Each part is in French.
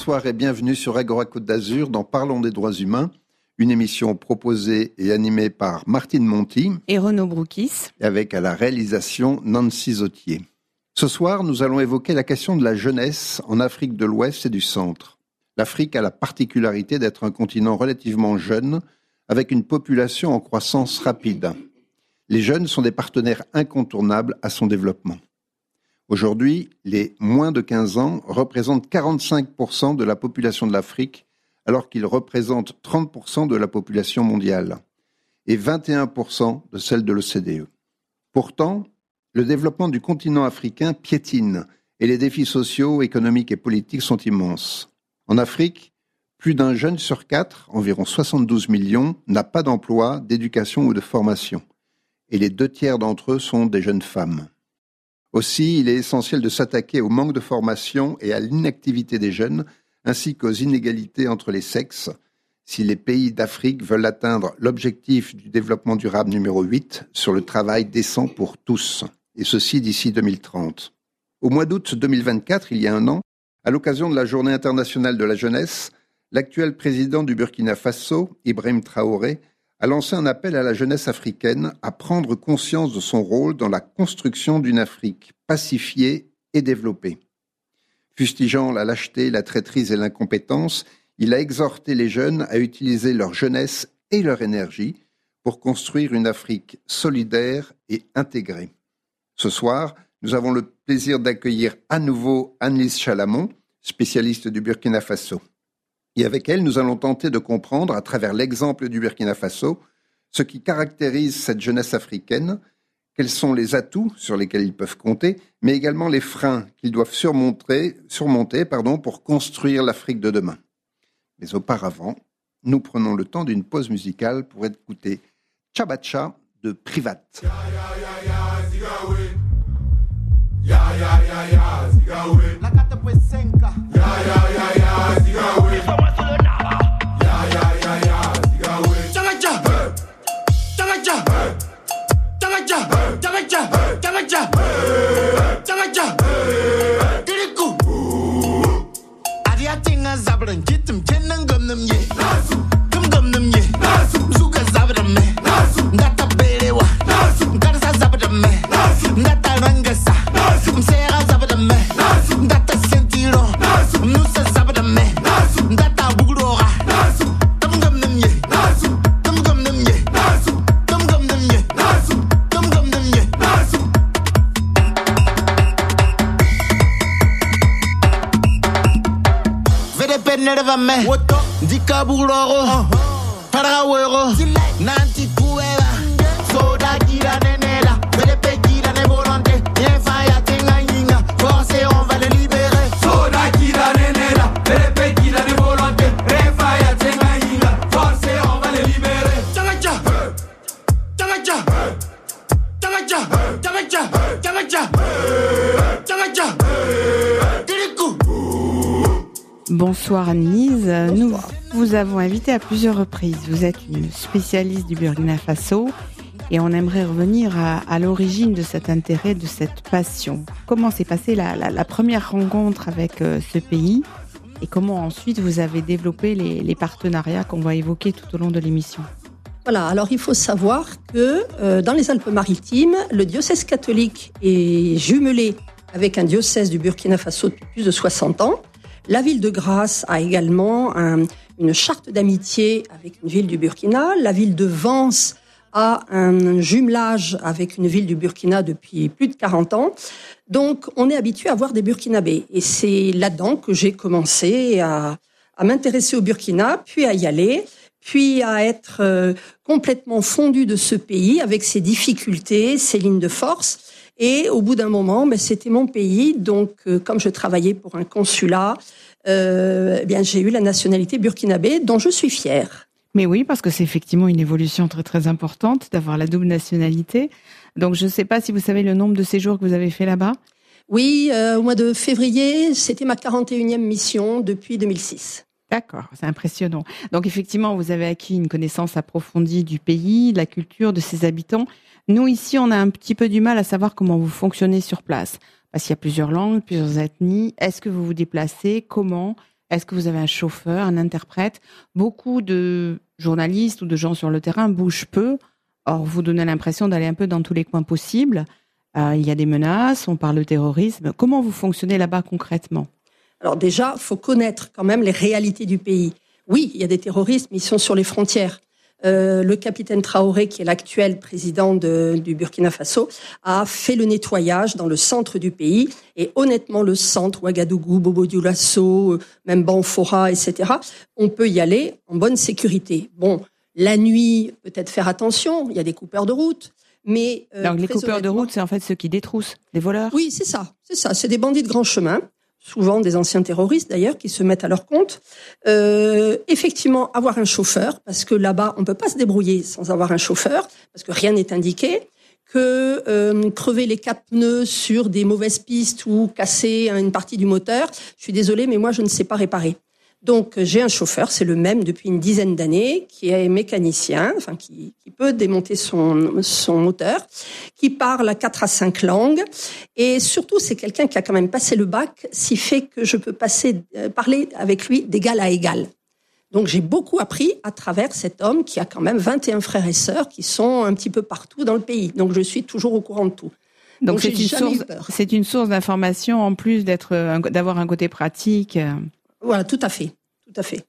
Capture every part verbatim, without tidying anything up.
Bonsoir et bienvenue sur Agora Côte d'Azur dans Parlons des droits humains, une émission proposée et animée par Martine Monti et Renaud Broukis, avec à la réalisation Nancy Zottier. Ce soir, nous allons évoquer la question de la jeunesse en Afrique de l'Ouest et du Centre. L'Afrique a la particularité d'être un continent relativement jeune, avec une population en croissance rapide. Les jeunes sont des partenaires incontournables à son développement. Aujourd'hui, les moins de quinze ans représentent quarante-cinq pour cent de la population de l'Afrique, alors qu'ils représentent trente pour cent de la population mondiale et vingt et un pour cent de celle de l'O C D E. Pourtant, le développement du continent africain piétine et les défis sociaux, économiques et politiques sont immenses. En Afrique, plus d'un jeune sur quatre, environ soixante-douze millions, n'a pas d'emploi, d'éducation ou de formation. Et les deux tiers d'entre eux sont des jeunes femmes. Aussi, il est essentiel de s'attaquer au manque de formation et à l'inactivité des jeunes, ainsi qu'aux inégalités entre les sexes, si les pays d'Afrique veulent atteindre l'objectif du développement durable numéro huit sur le travail décent pour tous, et ceci d'ici deux mille trente. Au mois d'août deux mille vingt-quatre, il y a un an, à l'occasion de la Journée internationale de la jeunesse, l'actuel président du Burkina Faso, Ibrahim Traoré, a lancé un appel à la jeunesse africaine à prendre conscience de son rôle dans la construction d'une Afrique pacifiée et développée. Fustigeant la lâcheté, la traîtrise et l'incompétence, il a exhorté les jeunes à utiliser leur jeunesse et leur énergie pour construire une Afrique solidaire et intégrée. Ce soir, nous avons le plaisir d'accueillir à nouveau Anne-Lise Chalamon, spécialiste du Burkina Faso. Et avec elle, nous allons tenter de comprendre, à travers l'exemple du Burkina Faso, ce qui caractérise cette jeunesse africaine, quels sont les atouts sur lesquels ils peuvent compter, mais également les freins qu'ils doivent surmonter, surmonter pardon, pour construire l'Afrique de demain. Mais auparavant, nous prenons le temps d'une pause musicale pour écouter Tchabatcha de Privat. Ya, ya, ya, ya, zigawe. Ya, ya, ya, ya, zigawe. La cata pues senka. Ya, ya, ya, ya, zigawe. Ya, ya, ya, ya, zigawe. Tchabatcha. Tchabatcha. Tchabatcha. Tchabatcha. Tchabatcha. Tchabatcha. Diriku. Adia tinga zabran kitum kenan gamnam ye. Nasu. Kum gamnam ye. Nasu. Zuka zabran me. Nasu. Ndata berewa. Nasu. Ngarsa zabran me. Nasu. Ndata rangasa. Nasu. Msera zabran me. Nasu. Ndata sentiro. Nasu. Nusa zabran me. Nasu. Ndata bugurora. Nasu. Kum gamnam ye. Nasu. Kum gamnam ye. Nasu. Kum gamnam ye. Nasu. Kum gamnam ye. Nasu. Vede pennere va me. Woto. Dika buguroro. Parawero. Nanti kueva. Soda gira nenela. Vede pe gira ne volonté. Bien faya tenga yinga. Forcé on va le libérer. Soda gira nenela. Vede pe gira ne volonté. Bien faya tenga yinga. Forcé on va le libérer. Tchabatcha. Tchabatcha. Tchabatcha. Tchabatcha. Tchabatcha. Tchabatcha. Diriku. Bonsoir Anne-Lise. Nous vous avons invité à plusieurs reprises. Vous êtes une spécialiste du Burkina Faso et on aimerait revenir à, à l'origine de cet intérêt, de cette passion. Comment s'est passée la, la, la première rencontre avec euh, ce pays et comment ensuite vous avez développé les, les partenariats qu'on va évoquer tout au long de l'émission? Voilà, alors il faut savoir que euh, dans les Alpes-Maritimes, le diocèse catholique est jumelé avec un diocèse du Burkina Faso depuis plus de soixante ans. La ville de Grasse a également un, une charte d'amitié avec une ville du Burkina. La ville de Vence a un jumelage avec une ville du Burkina depuis plus de quarante ans. Donc, on est habitué à voir des Burkinabés. Et c'est là-dedans que j'ai commencé à, à m'intéresser au Burkina, puis à y aller, puis à être euh, complètement fondu de ce pays avec ses difficultés, ses lignes de force. Et au bout d'un moment, ben, c'était mon pays. Donc, euh, comme je travaillais pour un consulat, euh, eh bien, j'ai eu la nationalité burkinabé, dont je suis fière. Mais oui, parce que c'est effectivement une évolution très très importante d'avoir la double nationalité. Donc, je ne sais pas si vous savez le nombre de séjours que vous avez fait là-bas. Oui, euh, au mois de février, c'était ma quarante et unième mission depuis deux mille six. D'accord, c'est impressionnant. Donc effectivement, vous avez acquis une connaissance approfondie du pays, de la culture, de ses habitants. Nous, ici, on a un petit peu du mal à savoir comment vous fonctionnez sur place. Parce qu'il y a plusieurs langues, plusieurs ethnies. Est-ce que vous vous déplacez? Comment? Est-ce que vous avez un chauffeur, un interprète? Beaucoup de journalistes ou de gens sur le terrain bougent peu. Or, vous donnez l'impression d'aller un peu dans tous les coins possibles. Euh, il y a des menaces, on parle de terrorisme. Comment vous fonctionnez là-bas concrètement? Alors déjà, il faut connaître quand même les réalités du pays. Oui, il y a des terroristes, mais ils sont sur les frontières. Euh, le capitaine Traoré, qui est l'actuel président de, du Burkina Faso, a fait le nettoyage dans le centre du pays. Et honnêtement, le centre, Ouagadougou, Bobo-Dioulasso, même Banfora, et cetera, on peut y aller en bonne sécurité. Bon, la nuit, peut-être faire attention, il y a des coupeurs de route. Mais euh, Donc les coupeurs de route, c'est en fait ceux qui détroussent, les voleurs? Oui, c'est ça, c'est ça. C'est des bandits de grand chemin. Souvent des anciens terroristes d'ailleurs, qui se mettent à leur compte. Euh, effectivement, avoir un chauffeur, parce que là-bas, on ne peut pas se débrouiller sans avoir un chauffeur, parce que rien n'est indiqué, que euh, crever les quatre pneus sur des mauvaises pistes ou casser une partie du moteur, je suis désolée, mais moi, je ne sais pas réparer. Donc, j'ai un chauffeur, c'est le même depuis une dizaine d'années, qui est mécanicien, enfin qui, qui peut démonter son, son moteur, qui parle à quatre à cinq langues, et surtout, c'est quelqu'un qui a quand même passé le bac, ce qui fait que je peux passer, euh, parler avec lui d'égal à égal. Donc, j'ai beaucoup appris à travers cet homme qui a quand même vingt et un frères et sœurs qui sont un petit peu partout dans le pays. Donc, je suis toujours au courant de tout. Donc, Donc c'est, une source, c'est une source d'information en plus d'être, d'avoir un côté pratique. Voilà, tout à fait, tout à fait.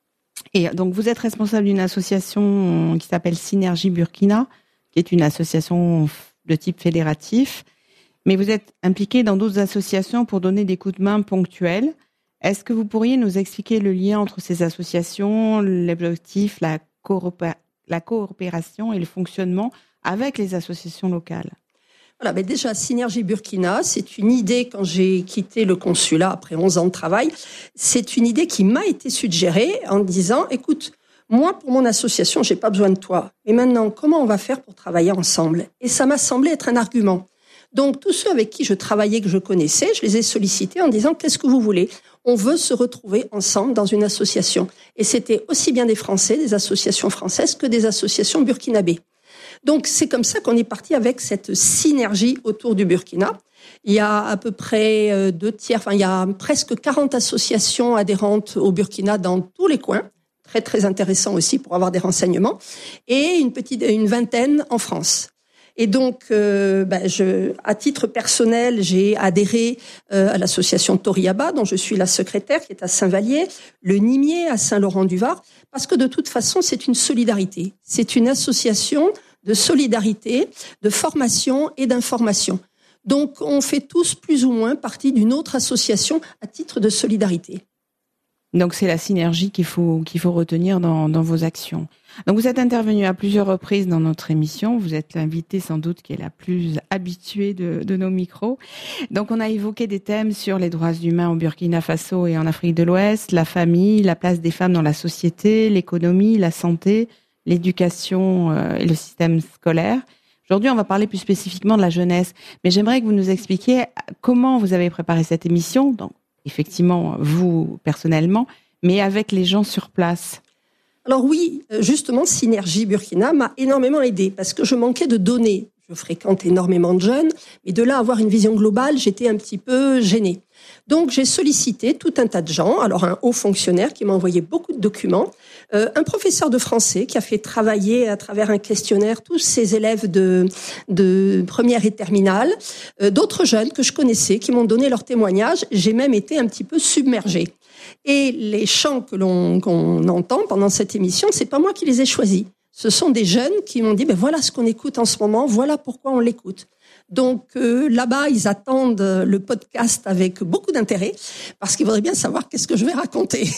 Et donc, vous êtes responsable d'une association qui s'appelle Synergie Burkina, qui est une association de type fédératif, mais vous êtes impliqué dans d'autres associations pour donner des coups de main ponctuels. Est-ce que vous pourriez nous expliquer le lien entre ces associations, l'objectif, la, coopé- la coopération et le fonctionnement avec les associations locales ? Voilà, mais déjà, Synergie Burkina, c'est une idée, quand j'ai quitté le consulat après onze ans de travail, c'est une idée qui m'a été suggérée en disant, écoute, moi, pour mon association, j'ai pas besoin de toi. Mais maintenant, comment on va faire pour travailler ensemble? Et ça m'a semblé être un argument. Donc, tous ceux avec qui je travaillais, que je connaissais, je les ai sollicités en disant, qu'est-ce que vous voulez? On veut se retrouver ensemble dans une association. Et c'était aussi bien des Français, des associations françaises, que des associations burkinabées. Donc, c'est comme ça qu'on est parti avec cette synergie autour du Burkina. Il y a à peu près deux tiers, enfin, il y a presque quarante associations adhérentes au Burkina dans tous les coins. Très, très intéressant aussi pour avoir des renseignements. Et une petite, une vingtaine en France. Et donc, euh, ben, je, à titre personnel, j'ai adhéré euh, à l'association Toriaba, dont je suis la secrétaire, qui est à Saint-Vallier, le Nimier à Saint-Laurent-du-Var, parce que de toute façon, c'est une solidarité. C'est une association de solidarité, de formation et d'information. Donc, on fait tous plus ou moins partie d'une autre association à titre de solidarité. Donc, c'est la synergie qu'il faut, qu'il faut retenir dans, dans vos actions. Donc, vous êtes intervenu à plusieurs reprises dans notre émission. Vous êtes l'invitée sans doute qui est la plus habituée de, de nos micros. Donc, on a évoqué des thèmes sur les droits humains au Burkina Faso et en Afrique de l'Ouest, la famille, la place des femmes dans la société, l'économie, la santé, l'éducation euh, et le système scolaire. Aujourd'hui, on va parler plus spécifiquement de la jeunesse. Mais j'aimerais que vous nous expliquiez comment vous avez préparé cette émission. Donc, effectivement, vous personnellement, mais avec les gens sur place. Alors oui, justement, Synergie Burkina m'a énormément aidée parce que je manquais de données. Je fréquente énormément de jeunes, mais de là à avoir une vision globale, j'étais un petit peu gênée. Donc j'ai sollicité tout un tas de gens, alors un haut fonctionnaire qui m'a envoyé beaucoup de documents, euh, un professeur de français qui a fait travailler à travers un questionnaire tous ses élèves de, de première et terminale, euh, d'autres jeunes que je connaissais qui m'ont donné leur témoignage. J'ai même été un petit peu submergée. Et les chants que l'on qu'on entend pendant cette émission, c'est pas moi qui les ai choisis. Ce sont des jeunes qui m'ont dit ben voilà ce qu'on écoute en ce moment, voilà pourquoi on l'écoute. Donc euh, là-bas, ils attendent le podcast avec beaucoup d'intérêt parce qu'ils voudraient bien savoir qu'est-ce que je vais raconter.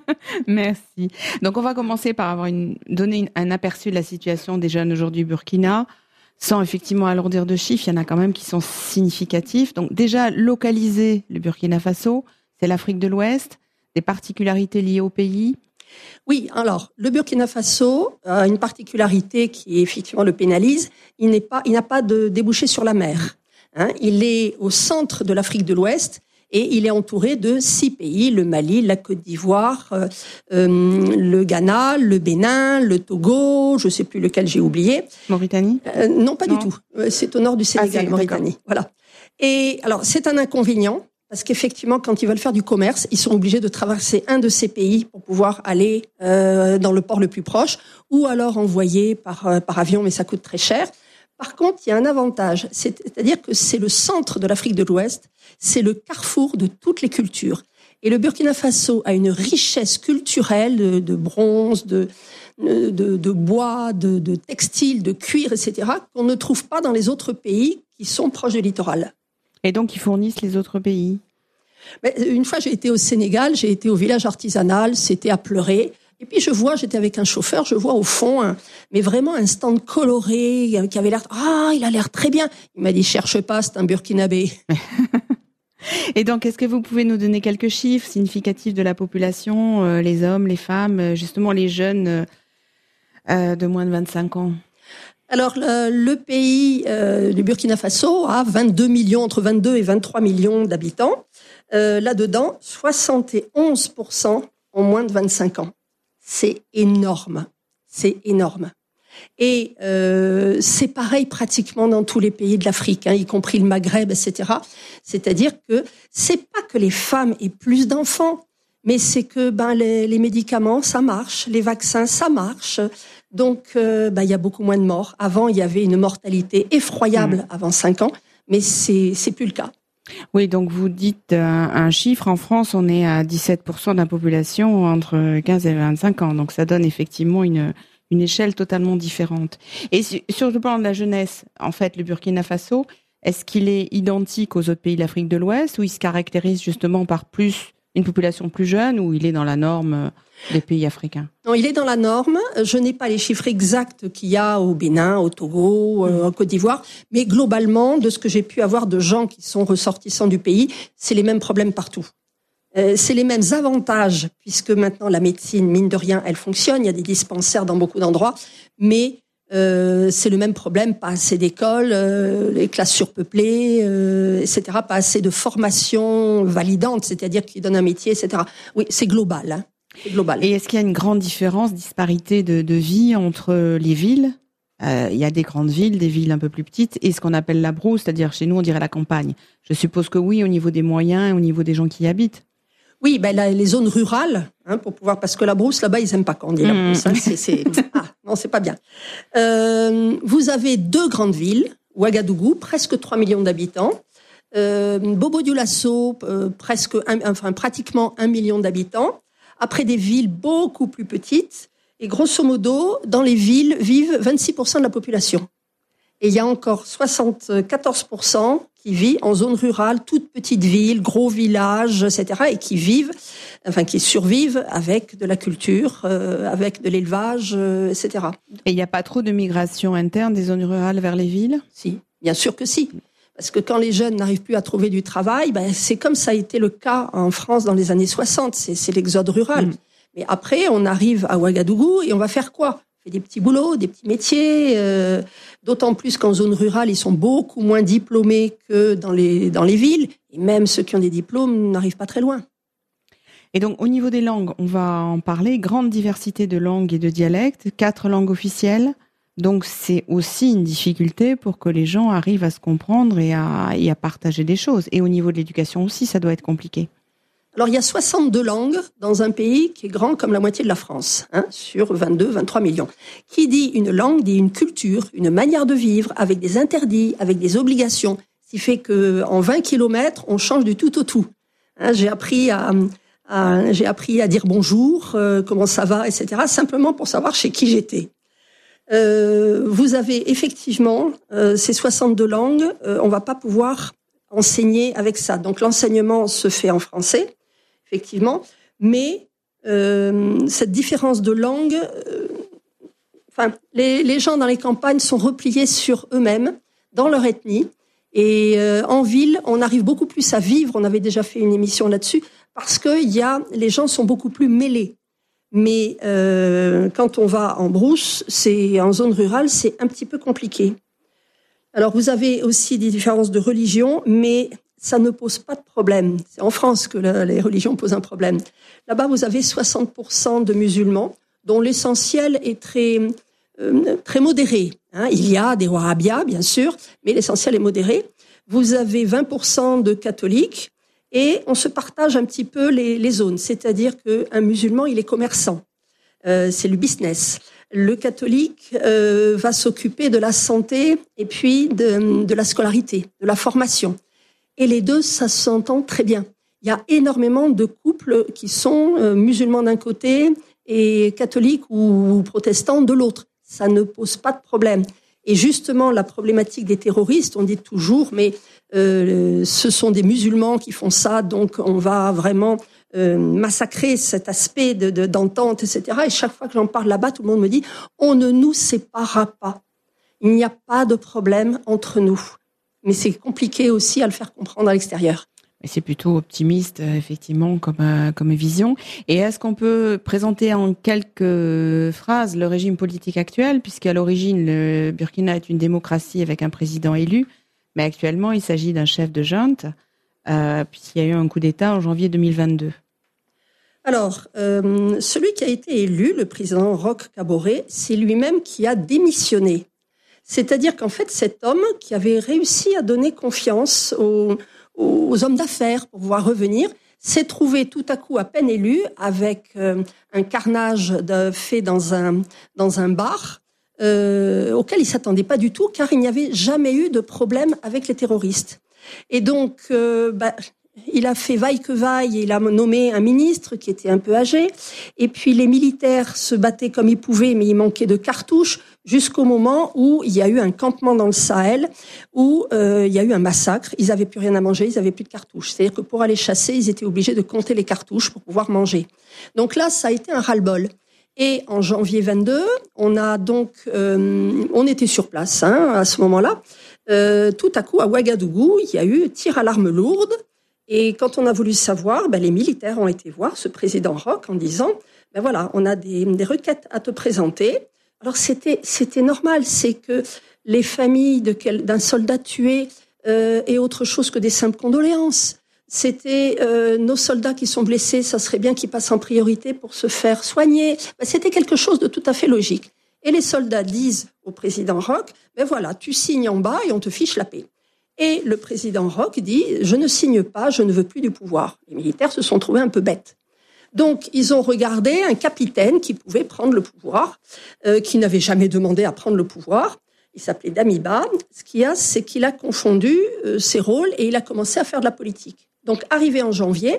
Merci. Donc on va commencer par avoir une, donner une, un aperçu de la situation des jeunes aujourd'hui au Burkina. Sans effectivement alourdir de chiffres, il y en a quand même qui sont significatifs. Donc déjà, localiser le Burkina Faso, c'est l'Afrique de l'Ouest, des particularités liées au pays. Oui, alors, le Burkina Faso a une particularité qui effectivement le pénalise. Il n'est pas, il n'a pas de débouché sur la mer. Hein, il est au centre de l'Afrique de l'Ouest et il est entouré de six pays, le Mali, la Côte d'Ivoire, euh, euh, le Ghana, le Bénin, le Togo, je ne sais plus lequel j'ai oublié. Mauritanie euh, Non, pas non. du tout. C'est au nord du Sénégal, ah, Mauritanie. D'accord. Voilà. Et alors, c'est un inconvénient. parce qu'effectivement, quand ils veulent faire du commerce, ils sont obligés de traverser un de ces pays pour pouvoir aller euh, dans le port le plus proche, ou alors envoyer par, euh, par avion, mais ça coûte très cher. Par contre, il y a un avantage, c'est-à-dire que c'est le centre de l'Afrique de l'Ouest, c'est le carrefour de toutes les cultures. Et le Burkina Faso a une richesse culturelle de, de bronze, de, de, de bois, de, de textiles, de cuir, et cetera, qu'on ne trouve pas dans les autres pays qui sont proches du littoral. Et donc, ils fournissent les autres pays. Mais une fois, j'ai été au Sénégal, j'ai été au village artisanal, c'était à pleurer. Et puis, je vois, j'étais avec un chauffeur, je vois au fond, un, mais vraiment un stand coloré qui avait l'air... Ah, il a l'air très bien. Il m'a dit, cherche pas, c'est un Burkinabé. Et donc, est-ce que vous pouvez nous donner quelques chiffres significatifs de la population, euh, les hommes, les femmes, justement les jeunes euh, de moins de vingt-cinq ans? Alors, le, le pays euh, du Burkina Faso a vingt-deux millions, entre vingt-deux et vingt-trois millions d'habitants. Euh, là-dedans, soixante et onze pour cent ont moins de vingt-cinq ans. C'est énorme. C'est énorme. Et euh, c'est pareil pratiquement dans tous les pays de l'Afrique, hein, y compris le Maghreb, et cetera. C'est-à-dire que c'est pas que les femmes aient plus d'enfants, mais c'est que ben les, les médicaments, ça marche, les vaccins, ça marche. Donc, euh, ben, il y a beaucoup moins de morts. Avant, il y avait une mortalité effroyable mmh. avant cinq ans, mais c'est c'est plus le cas. Oui, donc vous dites un, un chiffre. En France, on est à dix-sept pour cent de la population entre quinze et vingt-cinq ans. Donc, ça donne effectivement une une échelle totalement différente. Et sur, sur le plan de la jeunesse, en fait, le Burkina Faso, est-ce qu'il est identique aux autres pays de l'Afrique de l'Ouest, ou il se caractérise justement par plus une population plus jeune, ou il est dans la norme des pays africains? Non, il est dans la norme. Je n'ai pas les chiffres exacts qu'il y a au Bénin, au Togo, euh, en Côte d'Ivoire, mais globalement, de ce que j'ai pu avoir de gens qui sont ressortissants du pays, c'est les mêmes problèmes partout. Euh, c'est les mêmes avantages, puisque maintenant la médecine, mine de rien, elle fonctionne. Il y a des dispensaires dans beaucoup d'endroits, mais euh, c'est le même problème. Pas assez d'écoles, euh, les classes surpeuplées, euh, et cetera. Pas assez de formation validante, c'est-à-dire qui donne un métier, et cetera. Oui, c'est global. Hein. C'est global. Et est-ce qu'il y a une grande différence, disparité de, de vie entre les villes? Euh, il y a des grandes villes, des villes un peu plus petites, et ce qu'on appelle la brousse, c'est-à-dire chez nous on dirait la campagne. Je suppose que oui, au niveau des moyens et au niveau des gens qui y habitent. Oui, ben là, les zones rurales, hein, pour pouvoir, parce que la brousse là-bas, ils aiment pas quand on dit la brousse. Hein, c'est, c'est, ah, non, c'est pas bien. Euh, vous avez deux grandes villes, Ouagadougou, presque trois millions d'habitants, euh, Bobo-Dioulasso, euh, presque, un, enfin pratiquement un million d'habitants. Après des villes beaucoup plus petites, et grosso modo, dans les villes vivent vingt-six pour cent de la population. Et il y a encore soixante-quatorze pour cent qui vivent en zone rurale, toutes petites villes, gros villages, et cetera, et qui vivent, enfin qui survivent avec de la culture, euh, avec de l'élevage, euh, et cetera. Et il n'y a pas trop de migration interne des zones rurales vers les villes? Si, bien sûr que si. Parce que quand les jeunes n'arrivent plus à trouver du travail, ben c'est comme ça a été le cas en France dans les années soixante, c'est, c'est l'exode rural. Mmh. Mais après, on arrive à Ouagadougou et on va faire quoi? On fait des petits boulots, des petits métiers, euh, d'autant plus qu'en zone rurale, ils sont beaucoup moins diplômés que dans les, dans les villes. Et même ceux qui ont des diplômes n'arrivent pas très loin. Et donc, au niveau des langues, on va en parler. Grande diversité de langues et de dialectes, quatre langues officielles. Donc, c'est aussi une difficulté pour que les gens arrivent à se comprendre et à, et à partager des choses. Et au niveau de l'éducation aussi, ça doit être compliqué. Alors, il y a soixante-deux langues dans un pays qui est grand comme la moitié de la France, hein, sur vingt-deux, vingt-trois millions. Qui dit une langue, dit une culture, une manière de vivre, avec des interdits, avec des obligations. Ce qui fait qu'en vingt kilomètres, on change du tout au tout. Hein, j'ai appris à, à, j'ai appris à dire bonjour, euh, comment ça va, et cetera, simplement pour savoir chez qui j'étais. Euh, vous avez effectivement euh, ces soixante-deux langues, euh, on va pas pouvoir enseigner avec ça. Donc, l'enseignement se fait en français. Effectivement, mais euh, cette différence de langue, euh, enfin, les, les gens dans les campagnes sont repliés sur eux-mêmes, dans leur ethnie, et euh, en ville, on arrive beaucoup plus à vivre. On avait déjà fait une émission là-dessus parce que il y a, les gens sont beaucoup plus mêlés. Mais euh, quand on va en brousse, c'est en zone rurale, c'est un petit peu compliqué. Alors, vous avez aussi des différences de religion, mais ça ne pose pas de problème. C'est en France que la, les religions posent un problème. Là-bas, vous avez soixante pour cent de musulmans, dont l'essentiel est très, euh, très modéré. Hein, il y a des wahhabias, bien sûr, mais l'essentiel est modéré. Vous avez vingt pour cent de catholiques et on se partage un petit peu les, les zones. C'est-à-dire qu'un musulman, il est commerçant, euh, c'est le business. Le catholique euh, va s'occuper de la santé et puis de, de la scolarité, de la formation. Et les deux, ça s'entend très bien. Il y a énormément de couples qui sont euh, musulmans d'un côté et catholiques ou protestants de l'autre. Ça ne pose pas de problème. Et justement, la problématique des terroristes, on dit toujours, mais euh, ce sont des musulmans qui font ça, donc on va vraiment euh, massacrer cet aspect de, de, d'entente, et cetera. Et chaque fois que j'en parle là-bas, tout le monde me dit, on ne nous séparera pas. Il n'y a pas de problème entre nous. Mais c'est compliqué aussi à le faire comprendre à l'extérieur. C'est plutôt optimiste, effectivement, comme, euh, comme vision. Et est-ce qu'on peut présenter en quelques phrases le régime politique actuel, puisqu'à l'origine, le Burkina est une démocratie avec un président élu, mais actuellement, il s'agit d'un chef de junte, euh, puisqu'il y a eu un coup d'État en janvier deux mille vingt-deux. Alors, euh, celui qui a été élu, le président Roch Kaboré, c'est lui-même qui a démissionné. C'est-à-dire qu'en fait, cet homme qui avait réussi à donner confiance aux, aux hommes d'affaires pour pouvoir revenir, s'est trouvé tout à coup à peine élu avec euh, un carnage de, fait dans un, dans un bar euh, auquel il ne s'attendait pas du tout, car il n'y avait jamais eu de problème avec les terroristes. Et donc, euh, bah, il a fait vaille que vaille, et il a nommé un ministre qui était un peu âgé, et puis les militaires se battaient comme ils pouvaient, mais il manquait de cartouches, jusqu'au moment où il y a eu un campement dans le Sahel, où euh, il y a eu un massacre, ils n'avaient plus rien à manger, ils n'avaient plus de cartouches. C'est-à-dire que pour aller chasser, ils étaient obligés de compter les cartouches pour pouvoir manger. Donc là, ça a été un ras-le-bol. Et en janvier vingt-deux, on a donc, euh, on était sur place hein, à ce moment-là. Euh, tout à coup, à Ouagadougou, il y a eu tir à l'arme lourde. Et quand on a voulu savoir, ben, les militaires ont été voir ce président Roch en disant, ben voilà, on a des, des requêtes à te présenter. Alors c'était c'était normal, c'est que les familles de quel, d'un soldat tué euh, aient autre chose que des simples condoléances. C'était euh, nos soldats qui sont blessés, ça serait bien qu'ils passent en priorité pour se faire soigner. Ben, c'était quelque chose de tout à fait logique. Et les soldats disent au président Roch, ben voilà, tu signes en bas et on te fiche la paix. Et le président Roch dit, je ne signe pas, je ne veux plus du pouvoir. Les militaires se sont trouvés un peu bêtes. Donc, ils ont regardé un capitaine qui pouvait prendre le pouvoir, euh, qui n'avait jamais demandé à prendre le pouvoir. Il s'appelait Damiba. Ce qu'il y a, c'est qu'il a confondu euh, ses rôles et il a commencé à faire de la politique. Donc, arrivé en janvier,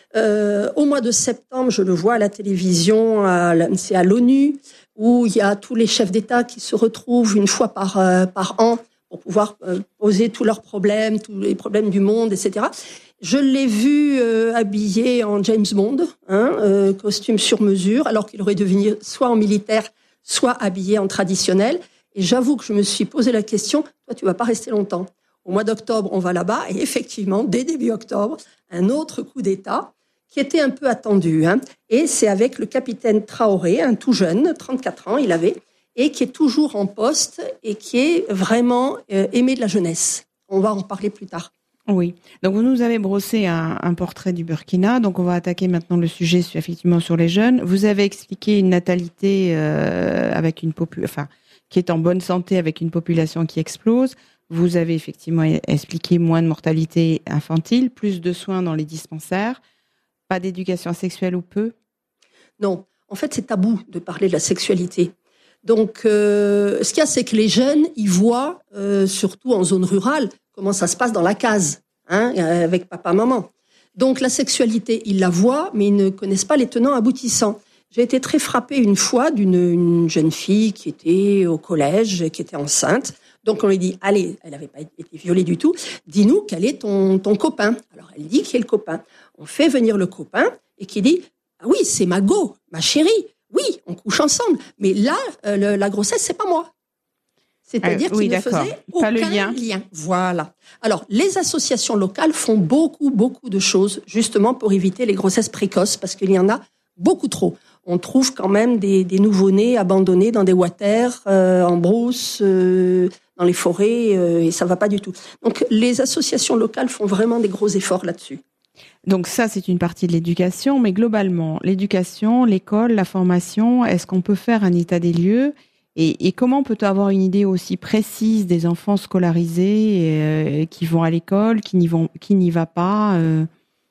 euh, au mois de septembre, je le vois à la télévision, à, c'est à l'ONU, où il y a tous les chefs d'État qui se retrouvent une fois par, euh, par an pour pouvoir euh, poser tous leurs problèmes, tous les problèmes du monde, et cetera. Je l'ai vu euh, habillé en James Bond, hein, euh, costume sur mesure, alors qu'il aurait dû venir soit en militaire, soit habillé en traditionnel. Et j'avoue que je me suis posé la question, toi, tu vas pas rester longtemps. Au mois d'octobre, on va là-bas, et effectivement, dès début octobre, un autre coup d'État qui était un peu attendu. Hein, et c'est avec le capitaine Traoré, un tout jeune, trente-quatre ans, il avait, et qui est toujours en poste et qui est vraiment euh, aimé de la jeunesse. On va en parler plus tard. Oui. Donc, vous nous avez brossé un, un portrait du Burkina. Donc, on va attaquer maintenant le sujet sur, effectivement sur les jeunes. Vous avez expliqué une natalité euh, avec une popu- enfin, qui est en bonne santé avec une population qui explose. Vous avez effectivement expliqué moins de mortalité infantile, plus de soins dans les dispensaires, pas d'éducation sexuelle ou peu? Non. En fait, c'est tabou de parler de la sexualité. Donc, euh, ce qu'il y a, c'est que les jeunes, ils voient, euh, surtout en zone rurale, comment ça se passe dans la case, hein, avec papa-maman. Donc, la sexualité, ils la voient, mais ils ne connaissent pas les tenants aboutissants. J'ai été très frappée une fois d'une une jeune fille qui était au collège, qui était enceinte. Donc, on lui dit, allez, elle n'avait pas été violée du tout, dis-nous quel est ton, ton copain. Alors, elle dit qui est le copain. On fait venir le copain et qui dit, ah oui, c'est ma go, ma chérie. Oui, on couche ensemble, mais là, euh, le, la grossesse, c'est pas moi. C'est-à-dire euh, oui, qu'il ne faisait aucun le lien. lien. Voilà. Alors, les associations locales font beaucoup, beaucoup de choses, justement, pour éviter les grossesses précoces, parce qu'il y en a beaucoup trop. On trouve quand même des, des nouveau-nés abandonnés dans des water, euh, en brousse, euh, dans les forêts, euh, et ça va pas du tout. Donc, les associations locales font vraiment des gros efforts là-dessus. Donc ça, c'est une partie de l'éducation, mais globalement, l'éducation, l'école, la formation, est-ce qu'on peut faire un état des lieux et, et comment peut-on avoir une idée aussi précise des enfants scolarisés euh, qui vont à l'école, qui n'y vont, qui n'y va pas euh...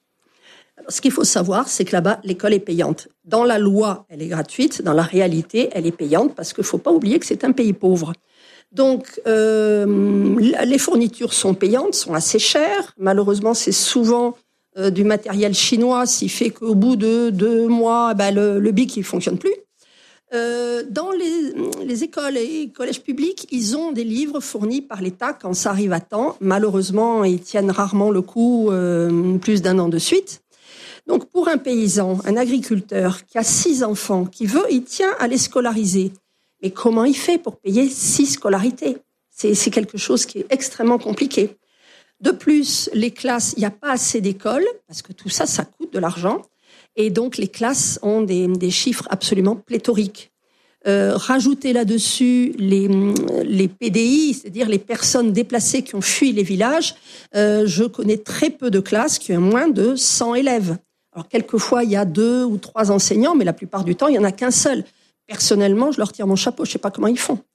Alors, ce qu'il faut savoir, c'est que là-bas, l'école est payante. Dans la loi, elle est gratuite. Dans la réalité, elle est payante parce qu'il ne faut pas oublier que c'est un pays pauvre. Donc, euh, les fournitures sont payantes, sont assez chères. Malheureusement, c'est souvent euh, du matériel chinois, ce qui fait qu'au bout de deux mois, ben, le, le bic, il ne fonctionne plus. Euh, dans les, les écoles et collèges publics, ils ont des livres fournis par l'État quand ça arrive à temps. Malheureusement, ils tiennent rarement le coup euh, plus d'un an de suite. Donc, pour un paysan, un agriculteur qui a six enfants, qui veut, il tient à les scolariser. Mais comment il fait pour payer six scolarités ? C'est, c'est quelque chose qui est extrêmement compliqué. De plus, les classes, il n'y a pas assez d'écoles, parce que tout ça, ça coûte de l'argent. Et donc, les classes ont des, des chiffres absolument pléthoriques. Euh, rajouter là-dessus les, les P D I, c'est-à-dire les personnes déplacées qui ont fui les villages. Euh, je connais très peu de classes qui ont moins de cent élèves. Alors, quelquefois, il y a deux ou trois enseignants, mais la plupart du temps, il n'y en a qu'un seul. Personnellement, je leur tire mon chapeau, je ne sais pas comment ils font.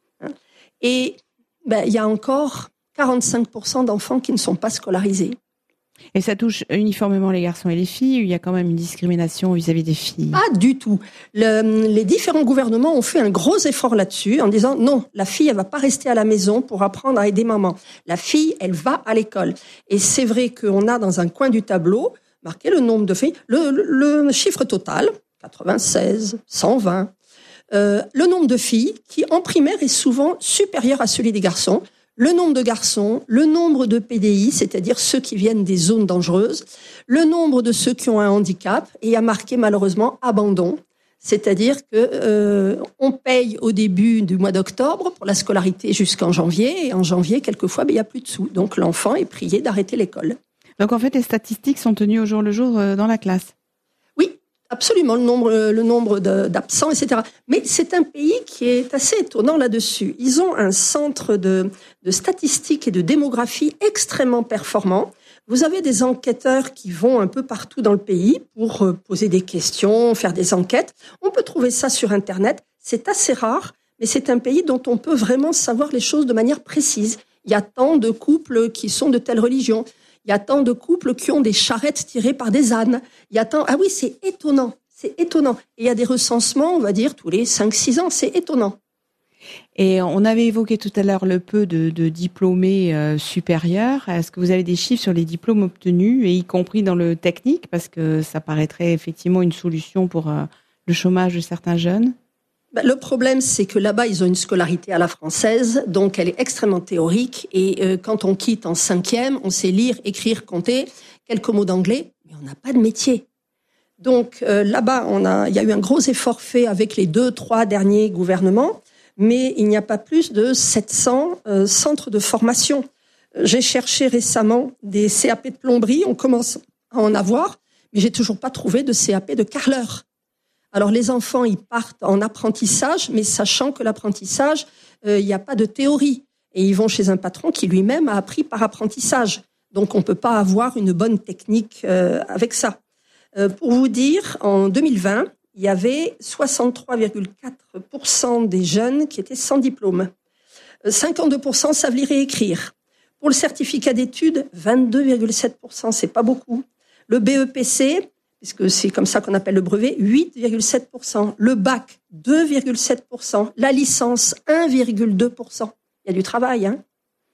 Et ben, il y a encore quarante-cinq pour cent d'enfants qui ne sont pas scolarisés. Et ça touche uniformément les garçons et les filles, ou il y a quand même une discrimination vis-à-vis des filles ? Pas du tout. Le, les différents gouvernements ont fait un gros effort là-dessus en disant non, la fille, elle va pas rester à la maison pour apprendre à aider maman. La fille, elle va à l'école. Et c'est vrai qu'on a dans un coin du tableau marqué le nombre de filles, le, le, le chiffre total, quatre-vingt-seize, cent vingt. Euh, le nombre de filles qui, en primaire, est souvent supérieur à celui des garçons. Le nombre de garçons, le nombre de P D I, c'est-à-dire ceux qui viennent des zones dangereuses, le nombre de ceux qui ont un handicap, et il y a marqué malheureusement abandon, c'est-à-dire que euh, on paye au début du mois d'octobre pour la scolarité jusqu'en janvier, et en janvier, quelquefois, ben, il n'y a plus de sous. Donc l'enfant est prié d'arrêter l'école. Donc en fait, les statistiques sont tenues au jour le jour dans la classe ? Oui, absolument, le nombre, le nombre de, d'absents, et cetera. Mais c'est un pays qui est assez étonnant là-dessus. Ils ont un centre de, de statistiques et de démographie extrêmement performant. Vous avez des enquêteurs qui vont un peu partout dans le pays pour poser des questions, faire des enquêtes. On peut trouver ça sur Internet. C'est assez rare, mais c'est un pays dont on peut vraiment savoir les choses de manière précise. Il y a tant de couples qui sont de telle religion. Il y a tant de couples qui ont des charrettes tirées par des ânes. Il y a tant... Ah oui, c'est étonnant. C'est étonnant. Et il y a des recensements, on va dire, tous les cinq six ans. C'est étonnant. Et on avait évoqué tout à l'heure le peu de, de diplômés euh, supérieurs. Est-ce que vous avez des chiffres sur les diplômes obtenus, et y compris dans le technique, parce que ça paraîtrait effectivement une solution pour euh, le chômage de certains jeunes ? Ben, le problème, c'est que là-bas, ils ont une scolarité à la française, donc elle est extrêmement théorique. Et euh, quand on quitte en cinquième, on sait lire, écrire, compter, quelques mots d'anglais, mais on n'a pas de métier. Donc euh, là-bas, on a, il y a eu un gros effort fait avec les deux, trois derniers gouvernements, mais il n'y a pas plus de sept cents euh, centres de formation. J'ai cherché récemment des C A P de plomberie, on commence à en avoir, mais j'ai toujours pas trouvé de C A P de carreleur. Alors les enfants, ils partent en apprentissage, mais sachant que l'apprentissage, euh, il n'y a pas de théorie. Et ils vont chez un patron qui lui-même a appris par apprentissage. Donc on ne peut pas avoir une bonne technique euh, avec ça. Euh, pour vous dire, en deux mille vingt, il y avait soixante-trois virgule quatre pour cent des jeunes qui étaient sans diplôme. Euh, cinquante-deux pour cent savent lire et écrire. Pour le certificat d'études, vingt-deux virgule sept pour cent, c'est pas beaucoup. Le B E P C, puisque c'est comme ça qu'on appelle le brevet, huit virgule sept pour cent. Le bac, deux virgule sept pour cent. La licence, un virgule deux pour cent. Il y a du travail, hein.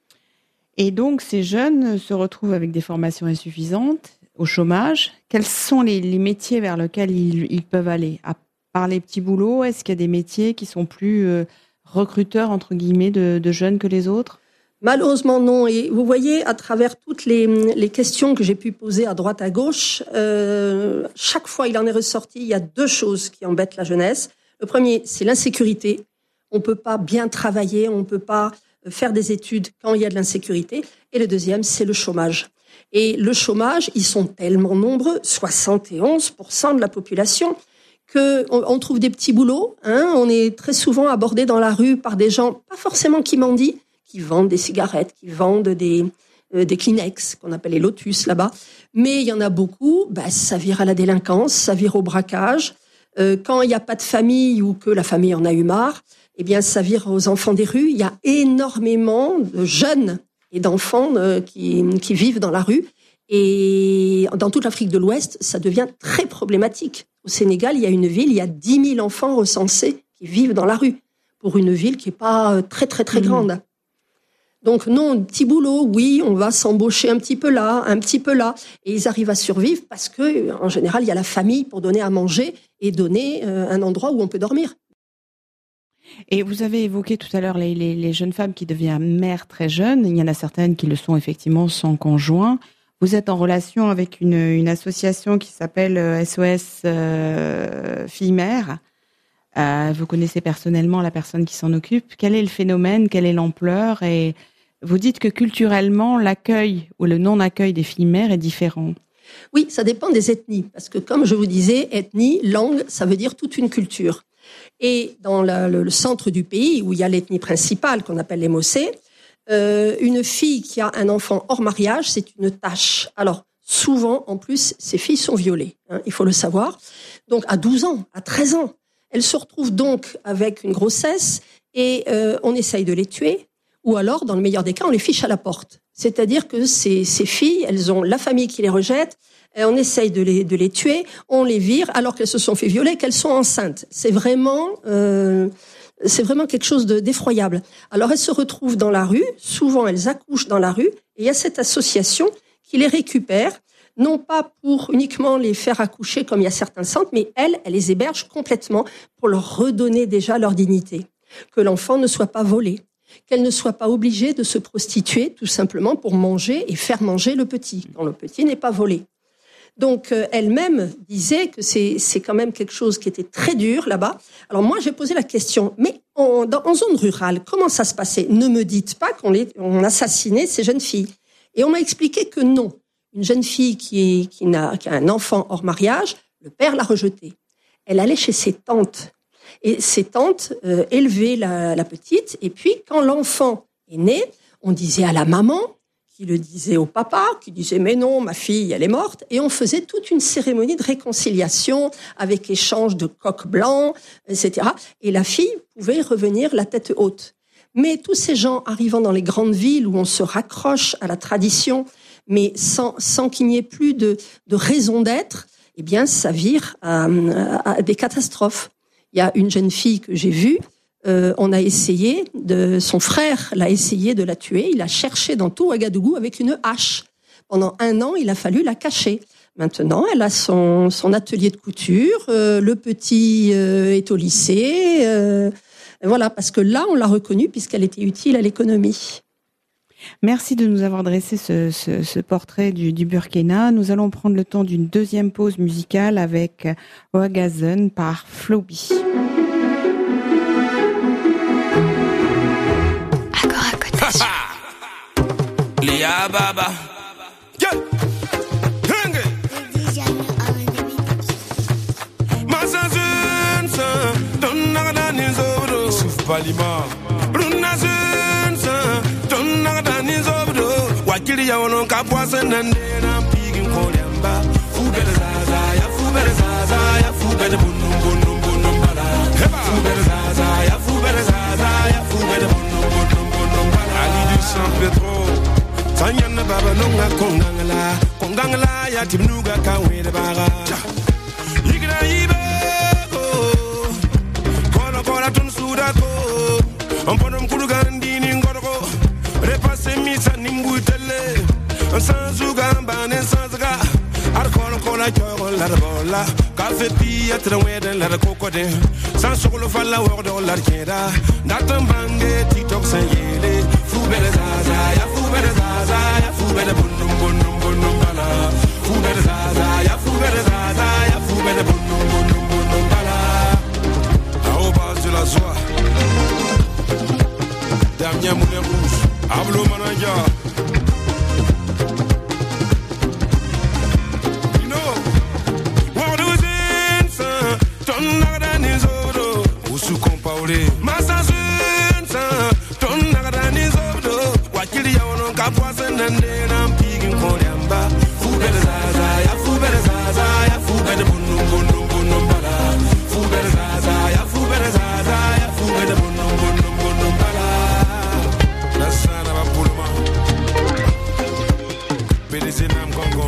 Et donc, ces jeunes se retrouvent avec des formations insuffisantes, au chômage. Quels sont les, les métiers vers lesquels ils, ils peuvent aller ? À part les petits boulots, est-ce qu'il y a des métiers qui sont plus euh, recruteurs, entre guillemets, de, de jeunes que les autres ? Malheureusement, non. Et vous voyez, à travers toutes les, les questions que j'ai pu poser à droite, à gauche, euh, chaque fois il en est ressorti, il y a deux choses qui embêtent la jeunesse. Le premier, c'est l'insécurité. On ne peut pas bien travailler, on ne peut pas faire des études quand il y a de l'insécurité. Et le deuxième, c'est le chômage. Et le chômage, ils sont tellement nombreux, soixante et onze pour cent de la population, qu'on on trouve des petits boulots. Hein, on est très souvent abordé dans la rue par des gens, pas forcément qui mendient, qui vendent des cigarettes, qui vendent des, euh, des Kleenex, qu'on appelle les Lotus là-bas. Mais il y en a beaucoup, bah, ça vire à la délinquance, ça vire au braquage. Euh, quand il n'y a pas de famille ou que la famille en a eu marre, eh bien, ça vire aux enfants des rues. Il y a énormément de jeunes et d'enfants euh, qui, qui vivent dans la rue. Et dans toute l'Afrique de l'Ouest, ça devient très problématique. Au Sénégal, il y a une ville, il y a dix mille enfants recensés qui vivent dans la rue, pour une ville qui n'est pas très, très, très mmh. grande. Donc non, petit boulot, oui, on va s'embaucher un petit peu là, un petit peu là. Et ils arrivent à survivre parce que, en général, il y a la famille pour donner à manger et donner euh, un endroit où on peut dormir. Et vous avez évoqué tout à l'heure les, les, les jeunes femmes qui deviennent mères très jeunes. Il y en a certaines qui le sont effectivement sans conjoint. Vous êtes en relation avec une, une association qui s'appelle S O S euh, Filles-Mères. Euh, vous connaissez personnellement la personne qui s'en occupe. Quel est le phénomène? Quelle est l'ampleur? Et vous dites que culturellement, l'accueil ou le non-accueil des filles-mères est différent. Oui, ça dépend des ethnies. Parce que comme je vous disais, ethnie, langue, ça veut dire toute une culture. Et dans la, le, le centre du pays, où il y a l'ethnie principale, qu'on appelle les Mossé, euh, une fille qui a un enfant hors mariage, c'est une tâche. Alors, souvent, en plus, ces filles sont violées, hein, il faut le savoir. Donc, à douze ans, à treize ans, elles se retrouvent donc avec une grossesse et euh, on essaye de les tuer. Ou alors, dans le meilleur des cas, on les fiche à la porte. C'est-à-dire que ces, ces filles, elles ont la famille qui les rejette, et on essaye de les, de les tuer, on les vire alors qu'elles se sont fait violer, qu'elles sont enceintes. C'est vraiment, euh, c'est vraiment quelque chose de, d'effroyable. Alors elles se retrouvent dans la rue, souvent elles accouchent dans la rue, et il y a cette association qui les récupère, non pas pour uniquement les faire accoucher comme il y a certains centres, mais elles, elles les hébergent complètement pour leur redonner déjà leur dignité. Que l'enfant ne soit pas volé, qu'elle ne soit pas obligée de se prostituer tout simplement pour manger et faire manger le petit, quand le petit n'est pas volé. Donc euh, elle-même disait que c'est, c'est quand même quelque chose qui était très dur là-bas. Alors moi j'ai posé la question, mais en, dans, en zone rurale, comment ça se passait? Ne me dites pas qu'on les, on assassinait ces jeunes filles. Et on m'a expliqué que non. Une jeune fille qui, est, qui, n'a, qui a un enfant hors mariage, le père l'a rejetée. Elle allait chez ses tantes. Et ses tantes euh, élevaient la, la petite. Et puis, quand l'enfant est né, on disait à la maman, qui le disait au papa, qui disait « mais non, ma fille, elle est morte ». Et on faisait toute une cérémonie de réconciliation avec échange de coq blanc, et cetera. Et la fille pouvait revenir la tête haute. Mais tous ces gens arrivant dans les grandes villes où on se raccroche à la tradition, mais sans, sans qu'il n'y ait plus de, de raison d'être, eh bien, ça vire à, à des catastrophes. Il y a une jeune fille que j'ai vue, euh, on a essayé, de, son frère l'a essayé de la tuer, il a cherché dans tout Ouagadougou avec une hache. Pendant un an, il a fallu la cacher. Maintenant, elle a son, son atelier de couture, euh, le petit euh, est au lycée, euh, voilà, parce que là, on l'a reconnue puisqu'elle était utile à l'économie. Merci de nous avoir dressé ce, ce, ce portrait du, du Burkina. Nous allons prendre le temps d'une deuxième pause musicale avec Ouagazen par Floby. Lia Baba. Wakili ya wono kapwasa nande na mpigi mkolyamba Fubele zaza ya fubele zaza ya fubele bunu bunu bunu mbala Fubele zaza ya fubele zaza ya fubele bunu bunu bunu mbala Ali du San Pedro Tanyana baba nonga kongangala Kongangala ya timnuga kawele baga Yigina yibego Kola kola tunsudako Ampono mkulu gandini ngoroko Repasse misa nimbutele Sans ugamba sans ga Arkola kola jogo la bola Café pia trewede la kokode Sans solo falla wordo la keda Datam bange tiktok sanyele Fubele zaza ya fubele zaza ya fubele bunum bunum bunum bala Fubele zaza ya fubele zaza ya fubele bunum bunum bunum bala À base de la joie Damien Moulin Rouge Hablo Mananja You know What was in son Ton nagada zoro Usu kompaure Masa sun son Ton nagada zoro Wakili ya wono kapwasa nande na mpigi mkolyamba Fubele zaza ya fubele zaza ya fubele bunu bunu bunu mbala Fubele zaza ya fubele zaza ya fubele bunu bunu bunu mbala Nasana P D C Nam Congo